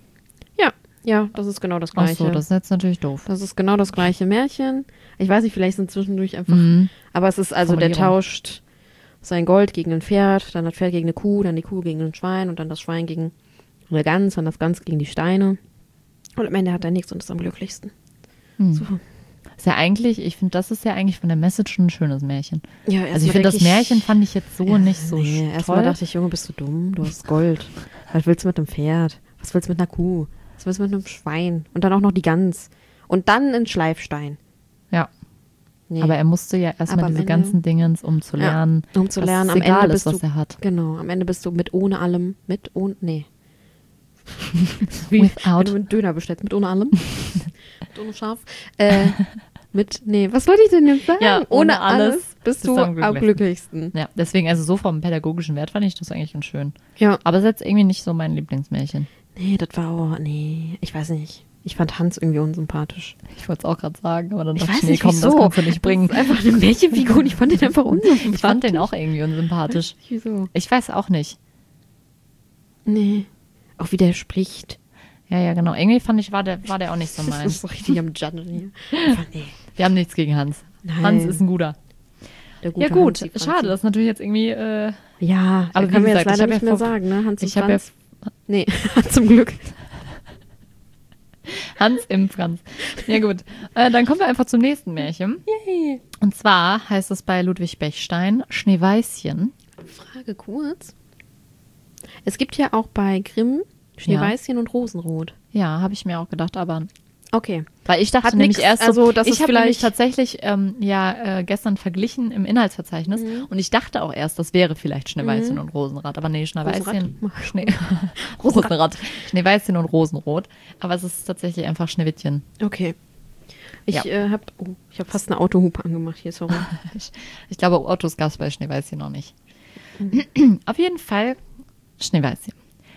Ja, das ist genau das Gleiche. Ach so, das ist jetzt natürlich doof. Das ist genau das gleiche Märchen. Ich weiß nicht, vielleicht sind zwischendurch einfach... Aber es ist also, der tauscht sein Gold gegen ein Pferd, dann das Pferd gegen eine Kuh, dann die Kuh gegen ein Schwein und dann das Schwein gegen eine Gans, dann das Gans gegen die Steine. Und am Ende hat er nichts und ist am glücklichsten. So. Ist ja eigentlich, ich finde, das ist ja eigentlich von der Message schon ein schönes Märchen. Ja, also ich finde, das Märchen fand ich jetzt so nicht so toll. Erstmal dachte ich, Junge, bist du dumm? Du hast Gold. Was willst du mit einem Pferd? Was willst du mit einer Kuh? Was willst du mit einem Schwein? Und dann auch noch die Gans. Und dann ein Schleifstein. Ja. Nee. Aber er musste ja erstmal diese ganzen Dingens, um zu lernen, dass es am egal Ende ist, was er hat. Genau, am Ende bist du ohne allem, nee. Without. Wenn du einen Döner bestellst, ohne allem. Mit ohne Schaf. Was wollte ich denn jetzt sagen? Ja, ohne alles bist du am glücklichsten. Ja, deswegen, also so vom pädagogischen Wert fand ich das eigentlich ganz schön. Ja. Aber es ist jetzt irgendwie nicht so mein Lieblingsmärchen. Nee, ich weiß nicht. Ich fand Hans irgendwie unsympathisch. Ich wollte es auch gerade sagen, aber dann dachte ich, nee, komm, wieso? Das kannst du nicht bringen. Das ist einfach eine Märchenfigur und ich fand den einfach unsympathisch. Ich fand den auch irgendwie unsympathisch. Wieso? Ich weiß auch nicht. Nee. Auch wie der spricht. Ja, genau. Irgendwie fand ich, war der auch nicht so Das mein. ist so richtig am Judgen hier. Einfach, nee. Wir haben nichts gegen Hans. Nein. Hans ist ein guter. Der gute Ja gut, Hansi Franzi. schade, das ist natürlich jetzt irgendwie... Ja, aber aber können wie wir gesagt, jetzt ich leider hab nicht ja mehr vor- sagen, ne? Hans ich und habe ja Franz. Nee, zum Glück. Hans im Franz. Ja gut, dann kommen wir einfach zum nächsten Märchen. Yay. Und zwar heißt es bei Ludwig Bechstein Schneeweißchen. Frage kurz. Es gibt ja auch bei Grimm Schneeweißchen und Rosenrot. Ja, habe ich mir auch gedacht, aber... Okay. Weil ich dachte Hat nämlich nix, erst so, also, dass es ich habe nämlich vielleicht- tatsächlich gestern verglichen im Inhaltsverzeichnis und ich dachte auch erst, das wäre vielleicht Schneeweißchen und Rosenrad, aber nee, Schneeweißchen, Rosenrad, Schneeweißchen und Rosenrot, aber es ist tatsächlich einfach Schneewittchen. Okay. Ich Ja. habe fast eine Autohupe angemacht hier, sorry. Ich glaube, Autos gab es bei Schneeweißchen noch nicht. Auf jeden Fall Schneeweißchen.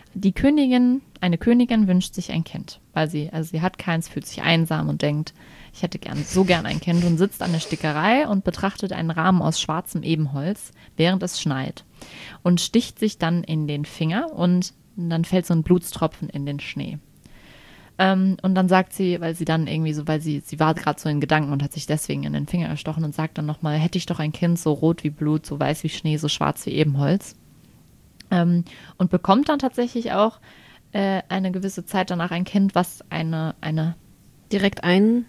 Eine Königin wünscht sich ein Kind, weil sie hat keins, fühlt sich einsam und denkt, ich hätte so gern ein Kind und sitzt an der Stickerei und betrachtet einen Rahmen aus schwarzem Ebenholz, während es schneit und sticht sich dann in den Finger und dann fällt so ein Blutstropfen in den Schnee. Und dann sagt sie, weil sie war gerade so in Gedanken und hat sich deswegen in den Finger erstochen und sagt dann nochmal, hätte ich doch ein Kind so rot wie Blut, so weiß wie Schnee, so schwarz wie Ebenholz. Und bekommt dann tatsächlich auch eine gewisse Zeit danach ein Kind, was eine Direkt ein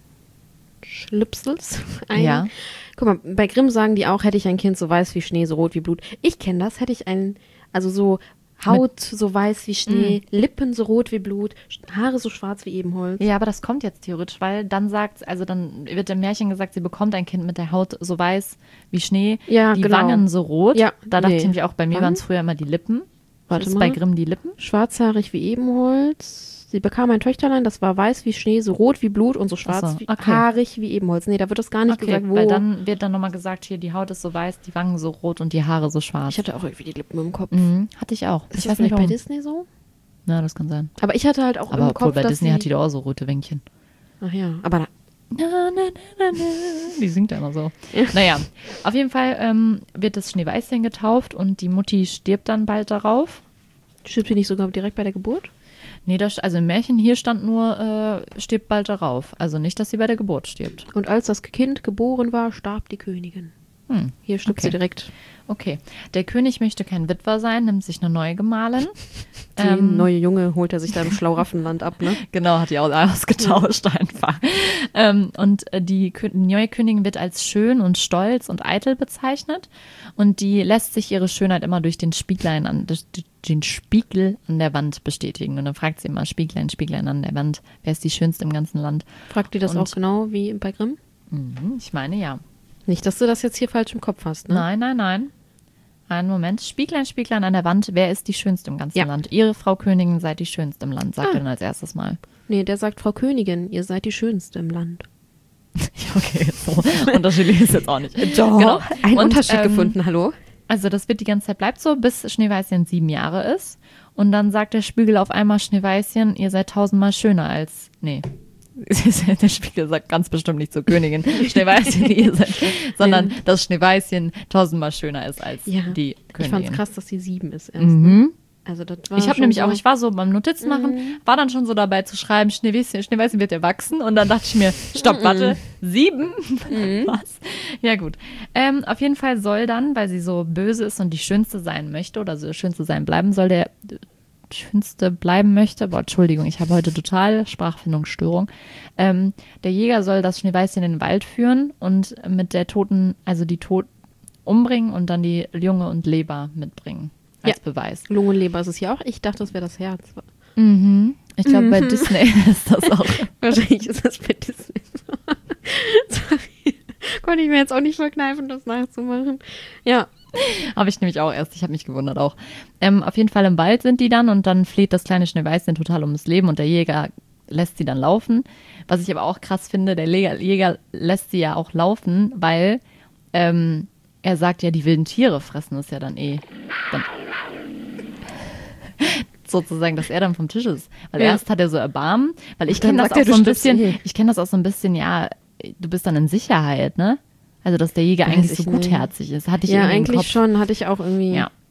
Schlipsels. Ja. Guck mal, bei Grimm sagen die auch, hätte ich ein Kind so weiß wie Schnee, so rot wie Blut. Ich kenne das, hätte ich also so Haut so weiß wie Schnee, Lippen so rot wie Blut, Haare so schwarz wie Ebenholz. Ja, aber das kommt jetzt theoretisch, weil dann dann wird im Märchen gesagt, sie bekommt ein Kind mit der Haut so weiß wie Schnee, Ja, die genau. Wangen so rot. Ja, Da dachte nee. ich nämlich auch, bei mir Wangen? waren es früher immer die Lippen. Warte ist mal. bei Grimm die Lippen. Schwarzhaarig wie Ebenholz. Sie bekam ein Töchterlein, das war weiß wie Schnee, so rot wie Blut und so schwarz Ach so, wie okay. haarig wie Ebenholz. Nee, da wird das gar nicht gesagt, wo. Weil dann wird dann nochmal gesagt, hier die Haut ist so weiß, die Wangen so rot und die Haare so schwarz. Ich hatte auch irgendwie die Lippen im Kopf. Hatte ich auch. Ist Ich das weiß nicht vielleicht bei warum. Disney so? Ja, das kann sein. Aber ich hatte halt auch Aber im obwohl Kopf, bei dass Disney sie... hat die doch auch so rote Wänkchen. Ach ja, aber da, Na, na, na, na, na. Die singt ja immer so. Naja, auf jeden Fall wird das Schneeweißchen getauft und die Mutti stirbt dann bald darauf. stirbt sie nicht sogar direkt bei der Geburt? Nee, also im Märchen hier stand nur, stirbt bald darauf. Also nicht, dass sie bei der Geburt stirbt. Und als das Kind geboren war, starb die Königin. Hier stirbt okay. sie direkt. Okay. Der König möchte kein Witwer sein, nimmt sich eine neue Gemahlin. Die neue Junge holt er sich da im Schlauraffenland ab, ne? Genau, hat die auch ausgetauscht einfach. Und die neue Königin wird als schön und stolz und eitel bezeichnet. Und die lässt sich ihre Schönheit immer durch den Spiegel an der Wand bestätigen. Und dann fragt sie immer, Spieglein, Spieglein an der Wand, wer ist die Schönste im ganzen Land? Fragt die das Und- auch genau wie bei Grimm? Ich meine, ja. Nicht, dass du das jetzt hier falsch im Kopf hast, ne? Nein. Einen Moment. Spieglein, Spieglein an der Wand, wer ist die Schönste im ganzen Ja. Land? Ihre Frau Königin seid die Schönste im Land, sagt er dann als erstes Mal. Nee, der sagt, Frau Königin, ihr seid die Schönste im Land. Okay, so unterschiedlich ist jetzt auch nicht. Doch, Genau. einen Und, Unterschied gefunden, hallo? Also das wird die ganze Zeit, bleibt so, bis Schneeweißchen 7 Jahre ist. Und dann sagt der Spiegel auf einmal, Schneeweißchen, ihr seid 1000-mal schöner als, nee. Der Spiegel sagt ganz bestimmt nicht zur Königin, Schneeweißchen, ihr seid, sondern dass Schneeweißchen 1000-mal schöner ist als Ja, die ich Königin. fand's krass, dass sie 7 ist erst. Ne? Also das war Ich habe schon nämlich so, auch, ich war so beim Notizen machen, war dann schon so dabei zu schreiben, Schneeweißchen wird erwachsen und dann dachte ich mir, stopp, warte, 7? Was? Ja gut. Auf jeden Fall soll dann, weil sie so böse ist und die Schönste sein möchte oder so Schönste sein bleiben soll, der Schönste bleiben möchte, Entschuldigung, ich habe heute total Sprachfindungsstörung, der Jäger soll das Schneeweißchen in den Wald führen und mit der Toten, also die Toten umbringen und dann die Lunge und Leber mitbringen als Beweis. Lungenleber ist es ja auch. Ich dachte, das wäre das Herz. Ich glaube, bei Disney ist das auch. Wahrscheinlich ist das bei Disney so. Sorry. Konnte ich mir jetzt auch nicht verkneifen, das nachzumachen. Ja. Habe ich nämlich auch erst. Ich habe mich gewundert auch. Auf jeden Fall im Wald sind die dann und dann fleht das kleine Schneeweißchen total ums Leben und der Jäger lässt sie dann laufen. Was ich aber auch krass finde, der Jäger lässt sie ja auch laufen, weil er sagt ja, die wilden Tiere fressen es ja dann dann sozusagen, dass er dann vom Tisch ist. Weil erst hat er so Erbarmen, weil ich Dann kenne das sagt er, auch so du ein stirbst bisschen, ich kenne das auch so ein bisschen, ja, du bist dann in Sicherheit, ne? Also, dass der Jäger Weiß eigentlich ich so nicht. gutherzig ist. Hatte ich Ja, irgendwie im eigentlich Kopf. schon, hatte ich auch irgendwie. Ja.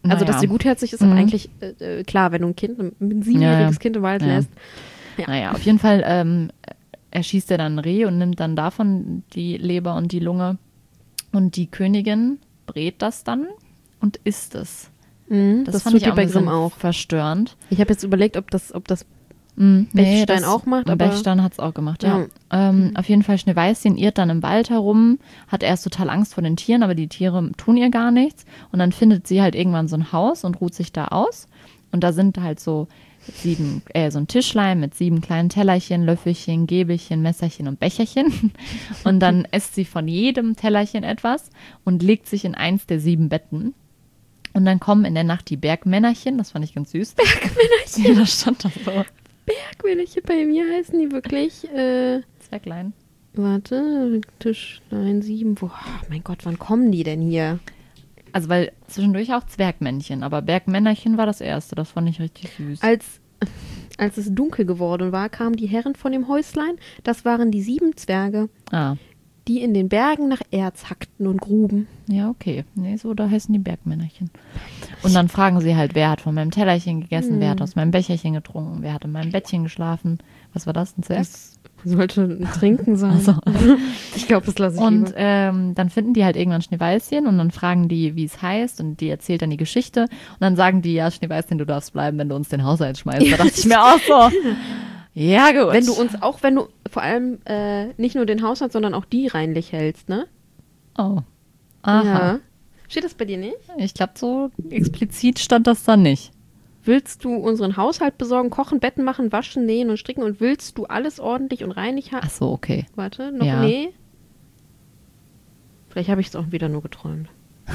Also, Naja. dass sie gutherzig ist, aber eigentlich, klar, wenn du ein 7-jähriges Kind im Wald lässt. Ja. Naja, auf jeden Fall erschießt er dann ein Reh und nimmt dann davon die Leber und die Lunge. Und die Königin brät das dann und isst es. Das fand tut ich die auch bei ein bisschen Grimm auch. verstörend. Ich habe jetzt überlegt, ob das Nee, Bechstein auch macht, aber Bechstein hat es auch gemacht, ja. Auf jeden Fall, Schneeweißchen irrt dann im Wald herum, hat erst total Angst vor den Tieren, aber die Tiere tun ihr gar nichts. Und dann findet sie halt irgendwann so ein Haus und ruht sich da aus. Und da sind halt so ein Tischlein mit 7 kleinen Tellerchen, Löffelchen, Gäbelchen, Messerchen und Becherchen. Und dann isst sie von jedem Tellerchen etwas und legt sich in eins der 7 Betten. Und dann kommen in der Nacht die Bergmännerchen, das fand ich ganz süß. Bergmännerchen? Ja, das stand da so. Bergmännerchen, bei mir heißen die wirklich, Zwerglein. warte, Tischlein 7, mein Gott, wann kommen die denn hier? Also, weil zwischendurch auch Zwergmännchen, aber Bergmännerchen war das erste, das fand ich richtig süß. Als es dunkel geworden war, kamen die Herren von dem Häuslein, das waren die 7 Zwerge, die in den Bergen nach Erz hackten und gruben. Ja, okay. Nee, so, da heißen die Bergmännerchen. Und dann fragen sie halt, wer hat von meinem Tellerchen gegessen, wer hat aus meinem Becherchen getrunken, wer hat in meinem Bettchen geschlafen. Was war das, ein Zwerg? Das sollte ein Trinken sein. Also. Ich glaube, das lasse ich Und lieber. dann finden die halt irgendwann Schneeweißchen und dann fragen die, wie es heißt und die erzählt dann die Geschichte und dann sagen die, ja, Schneeweißchen, du darfst bleiben, wenn du uns den Haushalt schmeißt. Da dachte ich mir auch so, ja gut. Wenn du vor allem nicht nur den Haushalt, sondern auch die reinlich hältst, ne? Oh. Aha. Ja. Steht das bei dir nicht? Ich glaube, so explizit stand das dann nicht. Willst du unseren Haushalt besorgen, kochen, Betten machen, waschen, nähen und stricken und willst du alles ordentlich und reinig haben? Ach so, okay. Warte, noch Ja. nee. Vielleicht habe ich es auch wieder nur geträumt.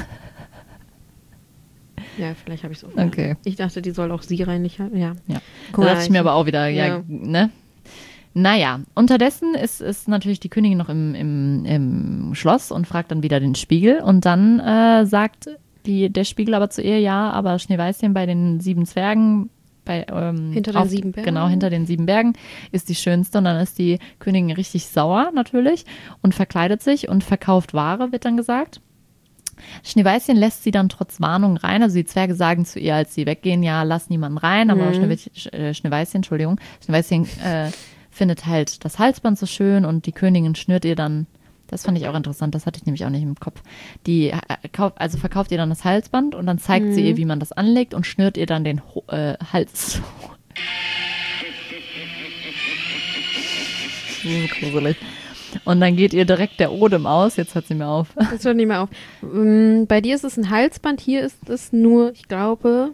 Ja, vielleicht habe ich es auch. Okay. Ich dachte, die soll auch sie reinig halten. Ja. Ja. Guck Da mal, dachte ich mir aber auch wieder, Ja. ne? Naja, unterdessen ist natürlich die Königin noch im Schloss und fragt dann wieder den Spiegel und dann sagt der Spiegel aber zu ihr, ja, aber Schneeweißchen bei den 7 Zwergen, Hinter den 7 Bergen. Genau, hinter den 7 Bergen ist die schönste und dann ist die Königin richtig sauer natürlich und verkleidet sich und verkauft Ware, wird dann gesagt. Schneeweißchen lässt sie dann trotz Warnung rein. Also die Zwerge sagen zu ihr, als sie weggehen, ja, lass niemanden rein. Aber Schneeweißchen findet halt das Halsband so schön und die Königin schnürt ihr dann, das fand ich auch interessant, das hatte ich nämlich auch nicht im Kopf, verkauft ihr dann das Halsband und dann zeigt sie ihr, wie man das anlegt und schnürt ihr dann den Hals. Gruselig. Und dann geht ihr direkt der Odem aus. Jetzt hört sie mir auf. Das hört nicht mehr auf. Bei dir ist es ein Halsband, hier ist es nur, ich glaube,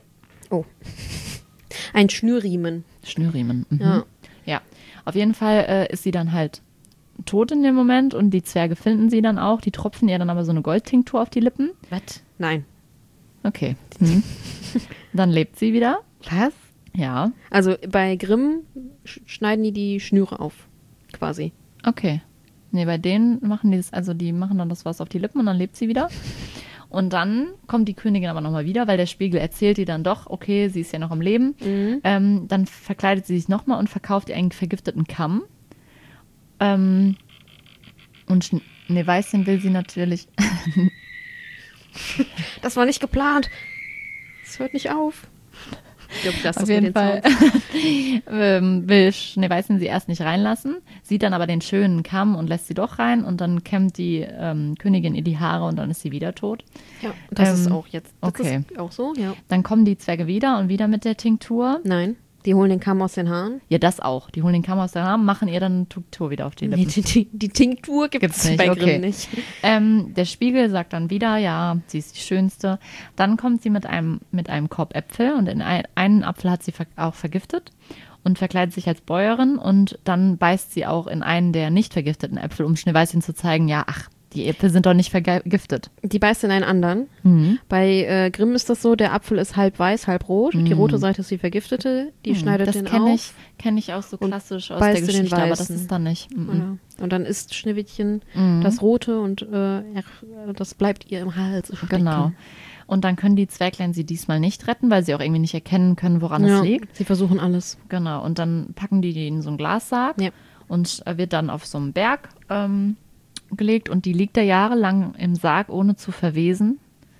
ein Schnürriemen. Schnürriemen. Mhm. Ja. Ja, auf jeden Fall ist sie dann halt tot in dem Moment und die Zwerge finden sie dann auch. Die tropfen ihr dann aber so eine Goldtinktur auf die Lippen. Was? Nein. Okay. Mhm. Dann lebt sie wieder. Was? Ja. Also bei Grimm schneiden die Schnüre auf, quasi. Okay. Nee, bei denen machen die das, also die machen dann das was auf die Lippen und dann lebt sie wieder. Und dann kommt die Königin aber nochmal wieder, weil der Spiegel erzählt ihr dann doch, okay, sie ist ja noch am Leben. Dann verkleidet sie sich nochmal und verkauft ihr einen vergifteten Kamm. Und Schneeweißchen will sie natürlich... Das war nicht geplant. Das hört nicht auf. Ich glaube, das Auf jeden Fall will Schneeweißchen sie erst nicht reinlassen, sieht dann aber den schönen Kamm und lässt sie doch rein und dann kämmt die Königin ihr die Haare und dann ist sie wieder tot. Ja, das ist auch jetzt. Das okay. ist auch so, ja. Dann kommen die Zwerge wieder und wieder mit der Tinktur. Nein, die holen den Kamm aus den Haaren. Ja, das auch. Die holen den Kamm aus den Haaren, machen ihr dann eine Tinktur wieder auf die Lippen. Nee, die Tinktur gibt's nicht, bei okay. Grimm nicht. Der Spiegel sagt dann wieder, ja, sie ist die Schönste. Dann kommt sie mit einem Korb Äpfel und in einen Apfel hat sie auch vergiftet und verkleidet sich als Bäuerin und dann beißt sie auch in einen der nicht vergifteten Äpfel, um Schneeweißchen zu zeigen, ja, ach, die Äpfel sind doch nicht vergiftet. Die beißt in einen anderen. Bei Grimm ist das so, der Apfel ist halb weiß, halb rot. Die rote Seite ist die vergiftete, die schneidet den auf. Das kenne ich auch so klassisch aus der Geschichte, aber das ist dann nicht. Ja. Und dann isst Schneewittchen das rote und das bleibt ihr im Hals. Genau. Und dann können die Zwerglein sie diesmal nicht retten, weil sie auch irgendwie nicht erkennen können, woran es liegt. Sie versuchen alles. Genau. Und dann packen die in so einen Glassarg und wird dann auf so einem Berg gelegt und die liegt da jahrelang im Sarg, ohne zu verwesen.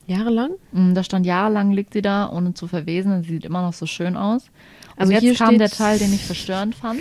Jahrelang? Da stand jahrelang liegt sie da, ohne zu verwesen. Sie sieht immer noch so schön aus. Und Also hier jetzt kam steht- der Teil, den ich verstörend fand.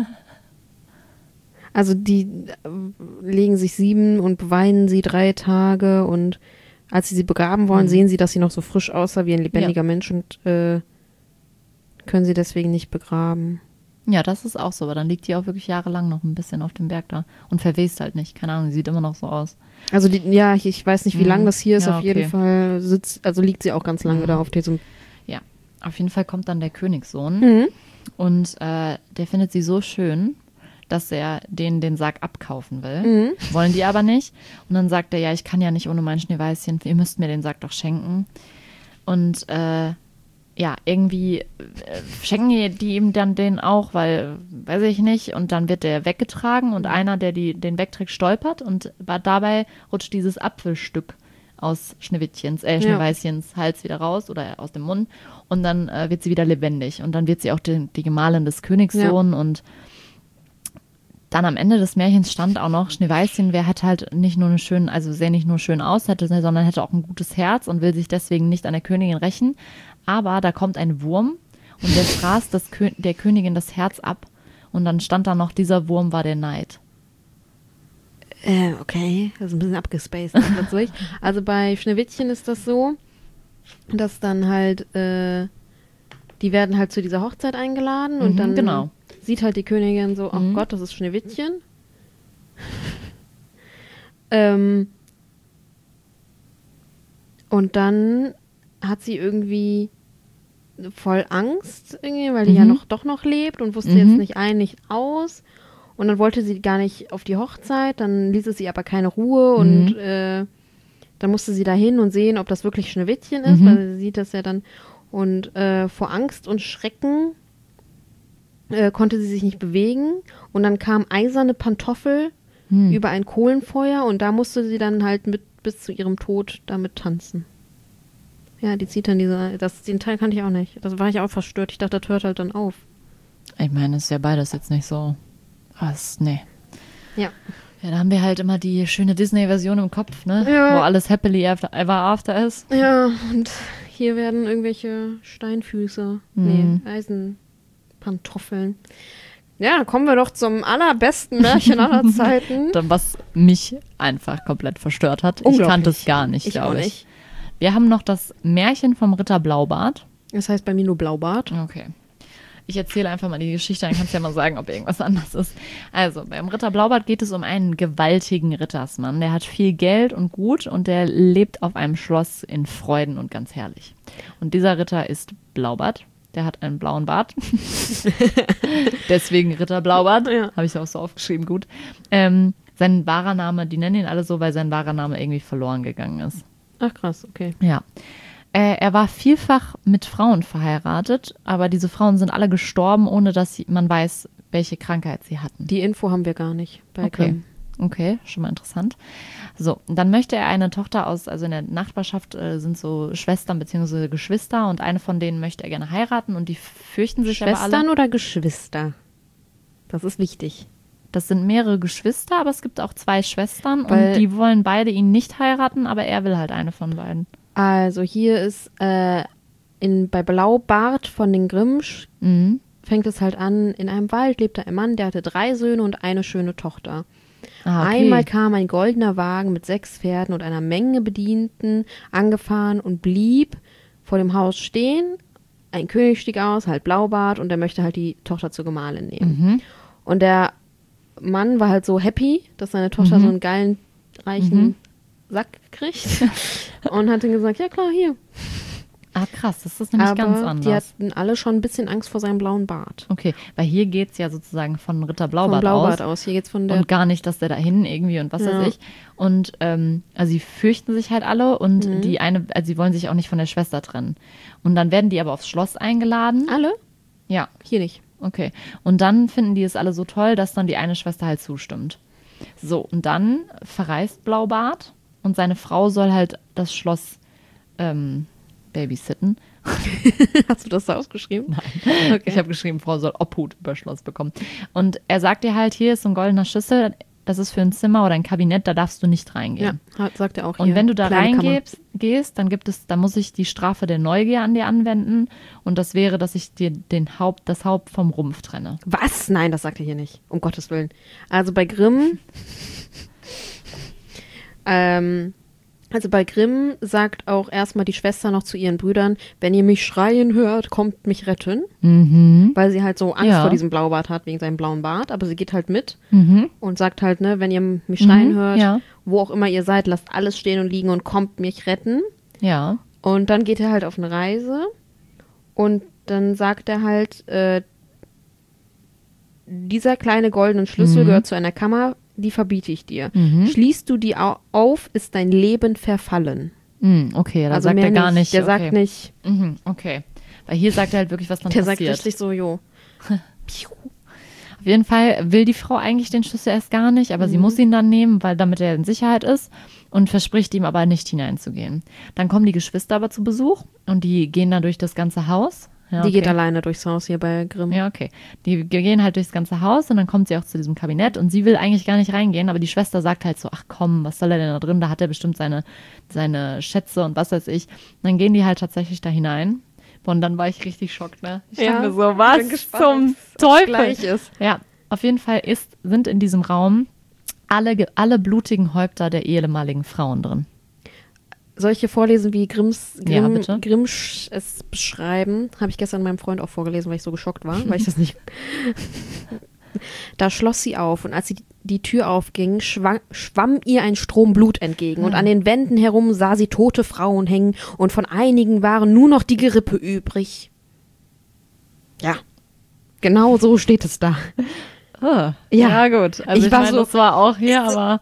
Also die legen sich 7 und beweinen sie 3 Tage und als sie begraben wollen, sehen sie, dass sie noch so frisch aussah wie ein lebendiger Mensch und können sie deswegen nicht begraben. Ja, das ist auch so, aber dann liegt die auch wirklich jahrelang noch ein bisschen auf dem Berg da und verwest halt nicht. Keine Ahnung, die sieht immer noch so aus. Also ja, ich weiß nicht, wie lang das hier ist. Ja, Auf jeden okay. Fall liegt sie auch ganz lange da auf diesem. Ja, auf jeden Fall kommt dann der Königssohn und der findet sie so schön, dass er denen den Sarg abkaufen will. Wollen die aber nicht. Und dann sagt er, ja, ich kann ja nicht ohne mein Schneeweißchen, ihr müsst mir den Sarg doch schenken. Und ja, irgendwie schenken die ihm dann den auch, weil, weiß ich nicht, und dann wird der weggetragen und einer, der den wegträgt, stolpert und dabei rutscht dieses Apfelstück aus Schneeweißchens Hals wieder raus oder aus dem Mund und dann wird sie wieder lebendig und dann wird sie auch die Gemahlin des Königssohn und dann am Ende des Märchens stand auch noch, Schneeweißchen, wer hat halt nicht nur sähe nicht nur schön aus, sondern hätte auch ein gutes Herz und will sich deswegen nicht an der Königin rächen. Aber da kommt ein Wurm und der fraß der Königin das Herz ab. Und dann stand da noch, dieser Wurm war der Neid. Okay, das ist ein bisschen abgespaced plötzlich. Also bei Schneewittchen ist das so, dass dann halt, die werden halt zu dieser Hochzeit eingeladen und dann genau. sieht halt die Königin so, oh Gott, das ist Schneewittchen. Und dann hat sie irgendwie voll Angst, irgendwie, weil die ja doch noch lebt und wusste jetzt nicht ein, nicht aus. Und dann wollte sie gar nicht auf die Hochzeit, dann ließ es sie aber keine Ruhe und dann musste sie da hin und sehen, ob das wirklich Schneewittchen ist, weil sie sieht das ja dann. Und vor Angst und Schrecken konnte sie sich nicht bewegen. Und dann kam eiserne Pantoffel über ein Kohlenfeuer und da musste sie dann halt bis zu ihrem Tod damit tanzen. Ja, die zieht dann den Teil kannte ich auch nicht. Das war ich auch verstört. Ich dachte, das hört halt dann auf. Ich meine, es ist ja beides jetzt nicht so. Nee. Ja. Ja, da haben wir halt immer die schöne Disney-Version im Kopf, ne? Ja. Wo alles happily ever after ist. Ja, und hier werden irgendwelche Steinfüße, Eisenpantoffeln. Ja, kommen wir doch zum allerbesten Märchen aller Zeiten. Dann, was mich einfach komplett verstört hat. Ich kannte es gar nicht, glaube ich. Nicht. Wir haben noch das Märchen vom Ritter Blaubart. Das heißt bei mir nur Blaubart. Okay. Ich erzähle einfach mal die Geschichte, dann kannst du ja mal sagen, ob irgendwas anders ist. Also, beim Ritter Blaubart geht es um einen gewaltigen Rittersmann. Der hat viel Geld und Gut und der lebt auf einem Schloss in Freuden und ganz herrlich. Und dieser Ritter ist Blaubart. Der hat einen blauen Bart. Deswegen Ritter Blaubart. Ja. Habe ich auch so aufgeschrieben, gut. Sein wahrer Name, die nennen ihn alle so, weil sein wahrer Name irgendwie verloren gegangen ist. Ach krass, okay. Ja. Er war vielfach mit Frauen verheiratet, aber diese Frauen sind alle gestorben, ohne dass man weiß, welche Krankheit sie hatten. Die Info haben wir gar nicht bei Grimm. Okay, schon mal interessant. So, dann möchte er eine Tochter also in der Nachbarschaft sind so Schwestern bzw. Geschwister und eine von denen möchte er gerne heiraten und die fürchten sich aber alle. Schwestern oder Geschwister? Das ist wichtig. Das sind mehrere Geschwister, aber es gibt auch 2 Schwestern Weil- und die wollen beide ihn nicht heiraten, aber er will halt eine von beiden. Also hier ist bei Blaubart von den Grimmsch fängt es halt an, in einem Wald lebte ein Mann, der hatte 3 Söhne und eine schöne Tochter. Ah, okay. Einmal kam ein goldener Wagen mit 6 Pferden und einer Menge Bedienten angefahren und blieb vor dem Haus stehen. Ein König stieg aus, halt Blaubart, und der möchte halt die Tochter zur Gemahlin nehmen. Und der Mann war halt so happy, dass seine Tochter so einen geilen, reichen Sack kriegt und hat dann gesagt, ja klar, hier. Ah, krass, das ist nämlich Aber ganz die anders. hatten alle schon ein bisschen Angst vor seinem blauen Bart. Okay, weil hier geht es ja sozusagen von Ritter Von Blaubart, Blaubart aus. aus. Hier geht's von der. Und gar nicht, dass der dahin irgendwie und was weiß ich. Und also sie fürchten sich halt alle und sie wollen sich auch nicht von der Schwester trennen. Und dann werden die aber aufs Schloss eingeladen. Alle? Ja, Hier nicht. okay. Und dann finden die es alle so toll, dass dann die eine Schwester halt zustimmt. So, und dann verreist Blaubart und seine Frau soll halt das Schloss babysitten. Hast du das da ausgeschrieben? Nein. Okay. Ich habe geschrieben, Frau soll Obhut über Schloss bekommen. Und er sagt ihr halt, hier ist so ein goldener Schlüssel, das ist für ein Zimmer oder ein Kabinett, da darfst du nicht reingehen. Ja, sagt er auch hier. Und wenn du da Kleine Kammer. reingehst, dann muss ich die Strafe der Neugier an dir anwenden. Und das wäre, dass ich dir das Haupt vom Rumpf trenne. Was? Nein, das sagt er hier nicht. Um Gottes Willen. Also bei Grimm sagt auch erstmal die Schwester noch zu ihren Brüdern, wenn ihr mich schreien hört, kommt mich retten. Weil sie halt so Angst vor diesem Blaubart hat, wegen seinem blauen Bart. Aber sie geht halt mit und sagt halt, ne, wenn ihr mich schreien hört, wo auch immer ihr seid, lasst alles stehen und liegen und kommt mich retten. Ja. Und dann geht er halt auf eine Reise und dann sagt er halt, dieser kleine goldene Schlüssel gehört zu einer Kammer, die verbiete ich dir. Schließt du die auf, ist dein Leben verfallen. Okay, da Also sagt mehr er gar nicht. Der okay. sagt nicht. Okay. Weil hier sagt er halt wirklich, was dann Der passiert. sagt richtig so, jo. Auf jeden Fall will die Frau eigentlich den Schlüssel erst gar nicht, aber sie muss ihn dann nehmen, weil damit er in Sicherheit ist und verspricht ihm aber nicht hineinzugehen. Dann kommen die Geschwister aber zu Besuch und die gehen dann durch das ganze Haus. Ja, Die geht alleine durchs Haus hier bei Grimm. Ja, okay. Die gehen halt durchs ganze Haus und dann kommt sie auch zu diesem Kabinett und sie will eigentlich gar nicht reingehen, aber die Schwester sagt halt so, ach komm, was soll er denn da drin? Da hat er bestimmt seine Schätze und was weiß ich. Und dann gehen die halt tatsächlich da hinein. Und dann war ich richtig schockt, ne? Ich dachte mir so, was zum Teufel? Gleich ist. Ja, auf jeden Fall sind in diesem Raum alle blutigen Häupter der ehemaligen Frauen drin. Soll ich hier vorlesen, wie Grimm bitte. es beschreiben? Habe ich gestern meinem Freund auch vorgelesen, weil ich so geschockt war, weil ich das nicht... Da schloss sie auf und als sie die Tür aufging, schwamm ihr ein Strom Blut entgegen und an den Wänden herum sah sie tote Frauen hängen und von einigen waren nur noch die Gerippe übrig. Ja, genau so steht es da. Ja, gut. Also ich meine, das war auch hier, aber...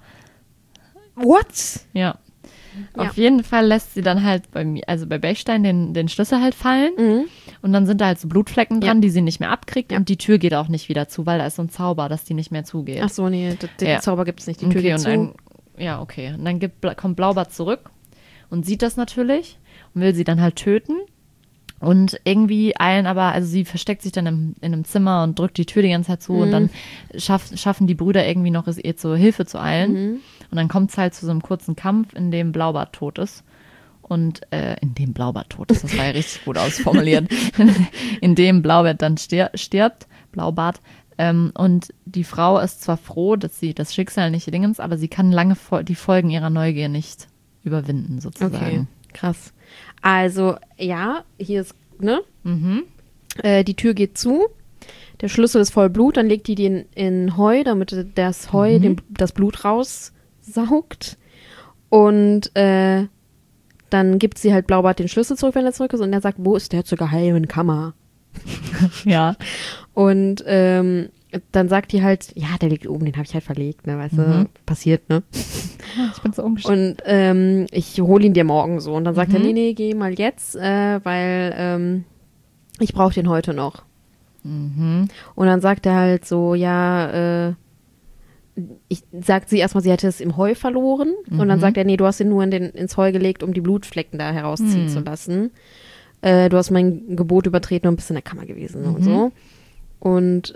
What? Ja. Auf jeden Fall lässt sie dann halt bei Bechstein den Schlüssel halt fallen und dann sind da halt so Blutflecken dran, die sie nicht mehr abkriegt und die Tür geht auch nicht wieder zu, weil da ist so ein Zauber, dass die nicht mehr zugeht. Ach so, nee, den Zauber gibt es nicht, die Tür geht zu. Und dann kommt Blaubart zurück und sieht das natürlich und will sie dann halt töten und irgendwie also sie versteckt sich dann in einem Zimmer und drückt die Tür die ganze Zeit zu und dann schaffen die Brüder irgendwie noch, ihr zur Hilfe zu eilen. Und dann kommt es halt zu so einem kurzen Kampf, in dem Blaubart tot ist. Und das war ja richtig gut ausformuliert, in dem Blaubart dann stirbt, Blaubart. Und die Frau ist zwar froh, dass sie das Schicksal nicht dingens, aber sie kann lange die Folgen ihrer Neugier nicht überwinden, sozusagen. Okay, krass. Also, ja, hier ist, ne? Die Tür geht zu. Der Schlüssel ist voll Blut, dann legt die den in Heu, damit das Heu das Blut raussaugt. Und dann gibt sie halt Blaubart den Schlüssel zurück, wenn er zurück ist. Und er sagt, wo ist der zur geheimen Kammer? Ja. Und dann sagt die halt, ja, der liegt oben, den habe ich halt verlegt, ne, weißt du, passiert, ne? Ich bin so umgestellt. Und ich hole ihn dir morgen so. Und dann sagt er, nee, geh mal jetzt, weil ich brauche den heute noch. Und dann sagt er halt so, ja, sagt sie erstmal, sie hätte es im Heu verloren. Und dann sagt er, nee, du hast ihn nur ins Heu gelegt, um die Blutflecken da herausziehen zu lassen. Du hast mein Gebot übertreten und bist in der Kammer gewesen und so. Und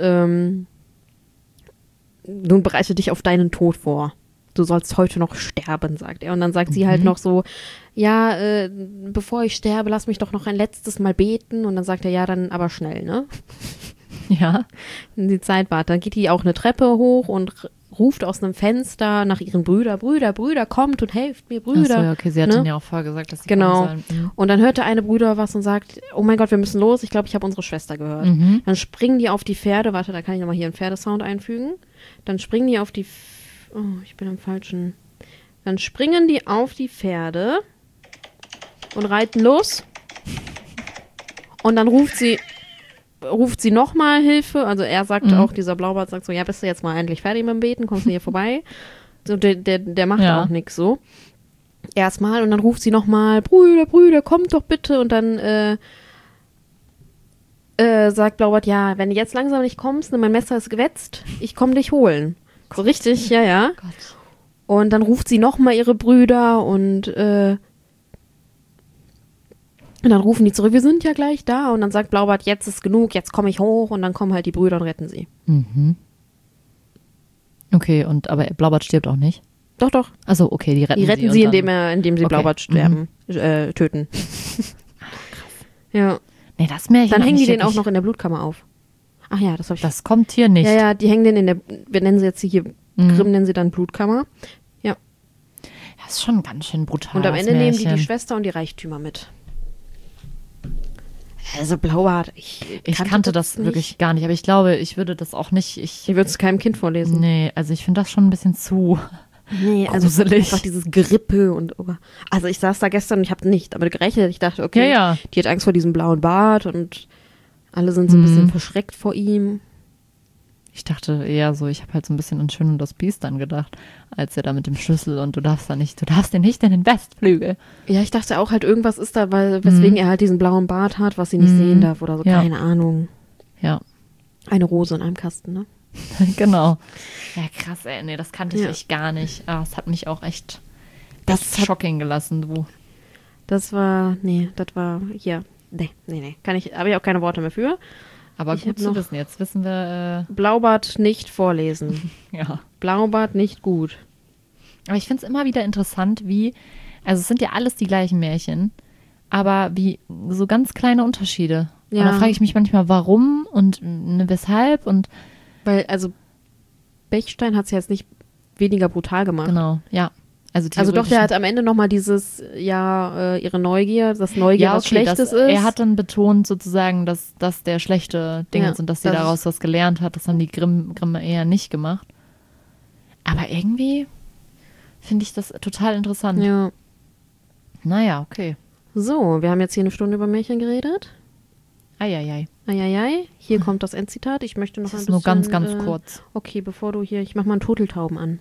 nun bereite dich auf deinen Tod vor. Du sollst heute noch sterben, sagt er. Und dann sagt sie halt noch so, ja, bevor ich sterbe, lass mich doch noch ein letztes Mal beten. Und dann sagt er, ja, dann aber schnell, ne? Ja. Die Zeit wartet. Dann geht die auch eine Treppe hoch und ruft aus einem Fenster nach ihren Brüdern, Brüder, kommt und helft mir, Brüder. Ach so, okay, sie hat ihnen ja auch vorher gesagt, dass sie kommen sollen. Und dann hört der eine Bruder was und sagt, oh mein Gott, wir müssen los, ich glaube, ich habe unsere Schwester gehört. Dann springen die auf die Pferde, warte, da kann ich nochmal hier einen Pferdesound einfügen. Dann springen die auf die, ich bin am falschen. Dann springen die auf die Pferde und reiten los. Und dann ruft sie nochmal Hilfe, also er sagt auch, dieser Blaubart sagt so, ja, bist du jetzt mal endlich fertig mit dem Beten, kommst du hier vorbei? So, der macht auch nichts so. Erstmal und dann ruft sie nochmal, Brüder, kommt doch bitte und dann sagt Blaubart, ja, wenn du jetzt langsam nicht kommst, ne, mein Messer ist gewetzt, ich komme dich holen. So richtig, ja. Gott. Und dann ruft sie nochmal ihre Brüder und dann rufen die zurück, wir sind ja gleich da. Und dann sagt Blaubart, jetzt ist genug, jetzt komme ich hoch. Und dann kommen halt die Brüder und retten sie. Okay, aber Blaubart stirbt auch nicht. Doch, doch. Also okay, die retten sie, und indem sie Okay. Blaubart sterben, töten. Ja. Nee, das Märchen Dann hat hängen mich die den auch wirklich- noch in der Blutkammer auf. Ach ja, das habe ich. Das kommt hier nicht. Ja, ja, die hängen den in der, wir nennen sie jetzt hier, Grimm nennen sie dann Blutkammer. Das ist schon ganz schön brutal. Und am das Ende nehmen die Märchen. Schwester und die Reichtümer mit. Also Blaubart, Ich kannte das nicht. wirklich gar nicht, aber ich glaube, ich würde das auch nicht. Ich würde es keinem Kind vorlesen. Nee, also ich finde das schon ein bisschen zu. Nee, also Gruselig. einfach dieses Gerippe und also ich saß da gestern und ich habe nicht damit gerechnet. Ich dachte, okay, Ja. die hat Angst vor diesem blauen Bart und alle sind so ein bisschen verschreckt vor ihm. Ich dachte eher so, ich habe halt so ein bisschen an Schön und das Biest dann gedacht, als er da mit dem Schlüssel und du darfst den nicht in den Westflügel. Ja, ich dachte auch halt, irgendwas ist da, weswegen er halt diesen blauen Bart hat, was sie nicht sehen darf oder so, Ja. keine Ahnung. Ja, Eine Rose in einem Kasten, ne? genau. Ja, krass, ey, nee, das kannte ich Ja. echt gar nicht. Ah, das hat mich auch echt Das hat- shocking gelassen, du. Das war hier. Nee. Habe ich auch keine Worte mehr für. Aber Ich gut hab zu noch- wissen, jetzt wissen wir, Blaubart nicht vorlesen. ja. Blaubart nicht gut. Aber ich finde es immer wieder interessant, also es sind ja alles die gleichen Märchen, aber wie so ganz kleine Unterschiede. Und Ja. da frage ich mich manchmal, warum und weshalb und Weil, also, Bechstein hat es ja jetzt nicht weniger brutal gemacht. genau, ja. Also Also doch, der theoretisch- hat am Ende nochmal dieses, ihre Neugier, das Neugier, was Schlechtes ist. Er hat dann betont sozusagen, dass das der schlechte Ding Ja, ist und dass sie das daraus was gelernt hat. Das haben die Grimm eher nicht gemacht. Aber irgendwie finde ich das total interessant. Ja. Naja, okay. So, wir haben jetzt hier eine Stunde über Märchen geredet. Eieiei. Eieiei, hier kommt das Endzitat. Ich möchte noch Das ein ist bisschen... nur ganz, ganz kurz. Okay, bevor du hier... Ich mach mal einen Turteltauben an.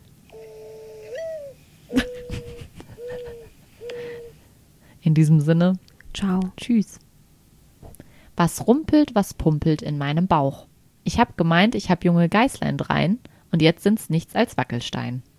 In diesem Sinne, Ciao. tschüss. Was rumpelt, was pumpelt in meinem Bauch? Ich hab gemeint, ich hab junge Geißlein drein und jetzt sind's nichts als Wackelstein.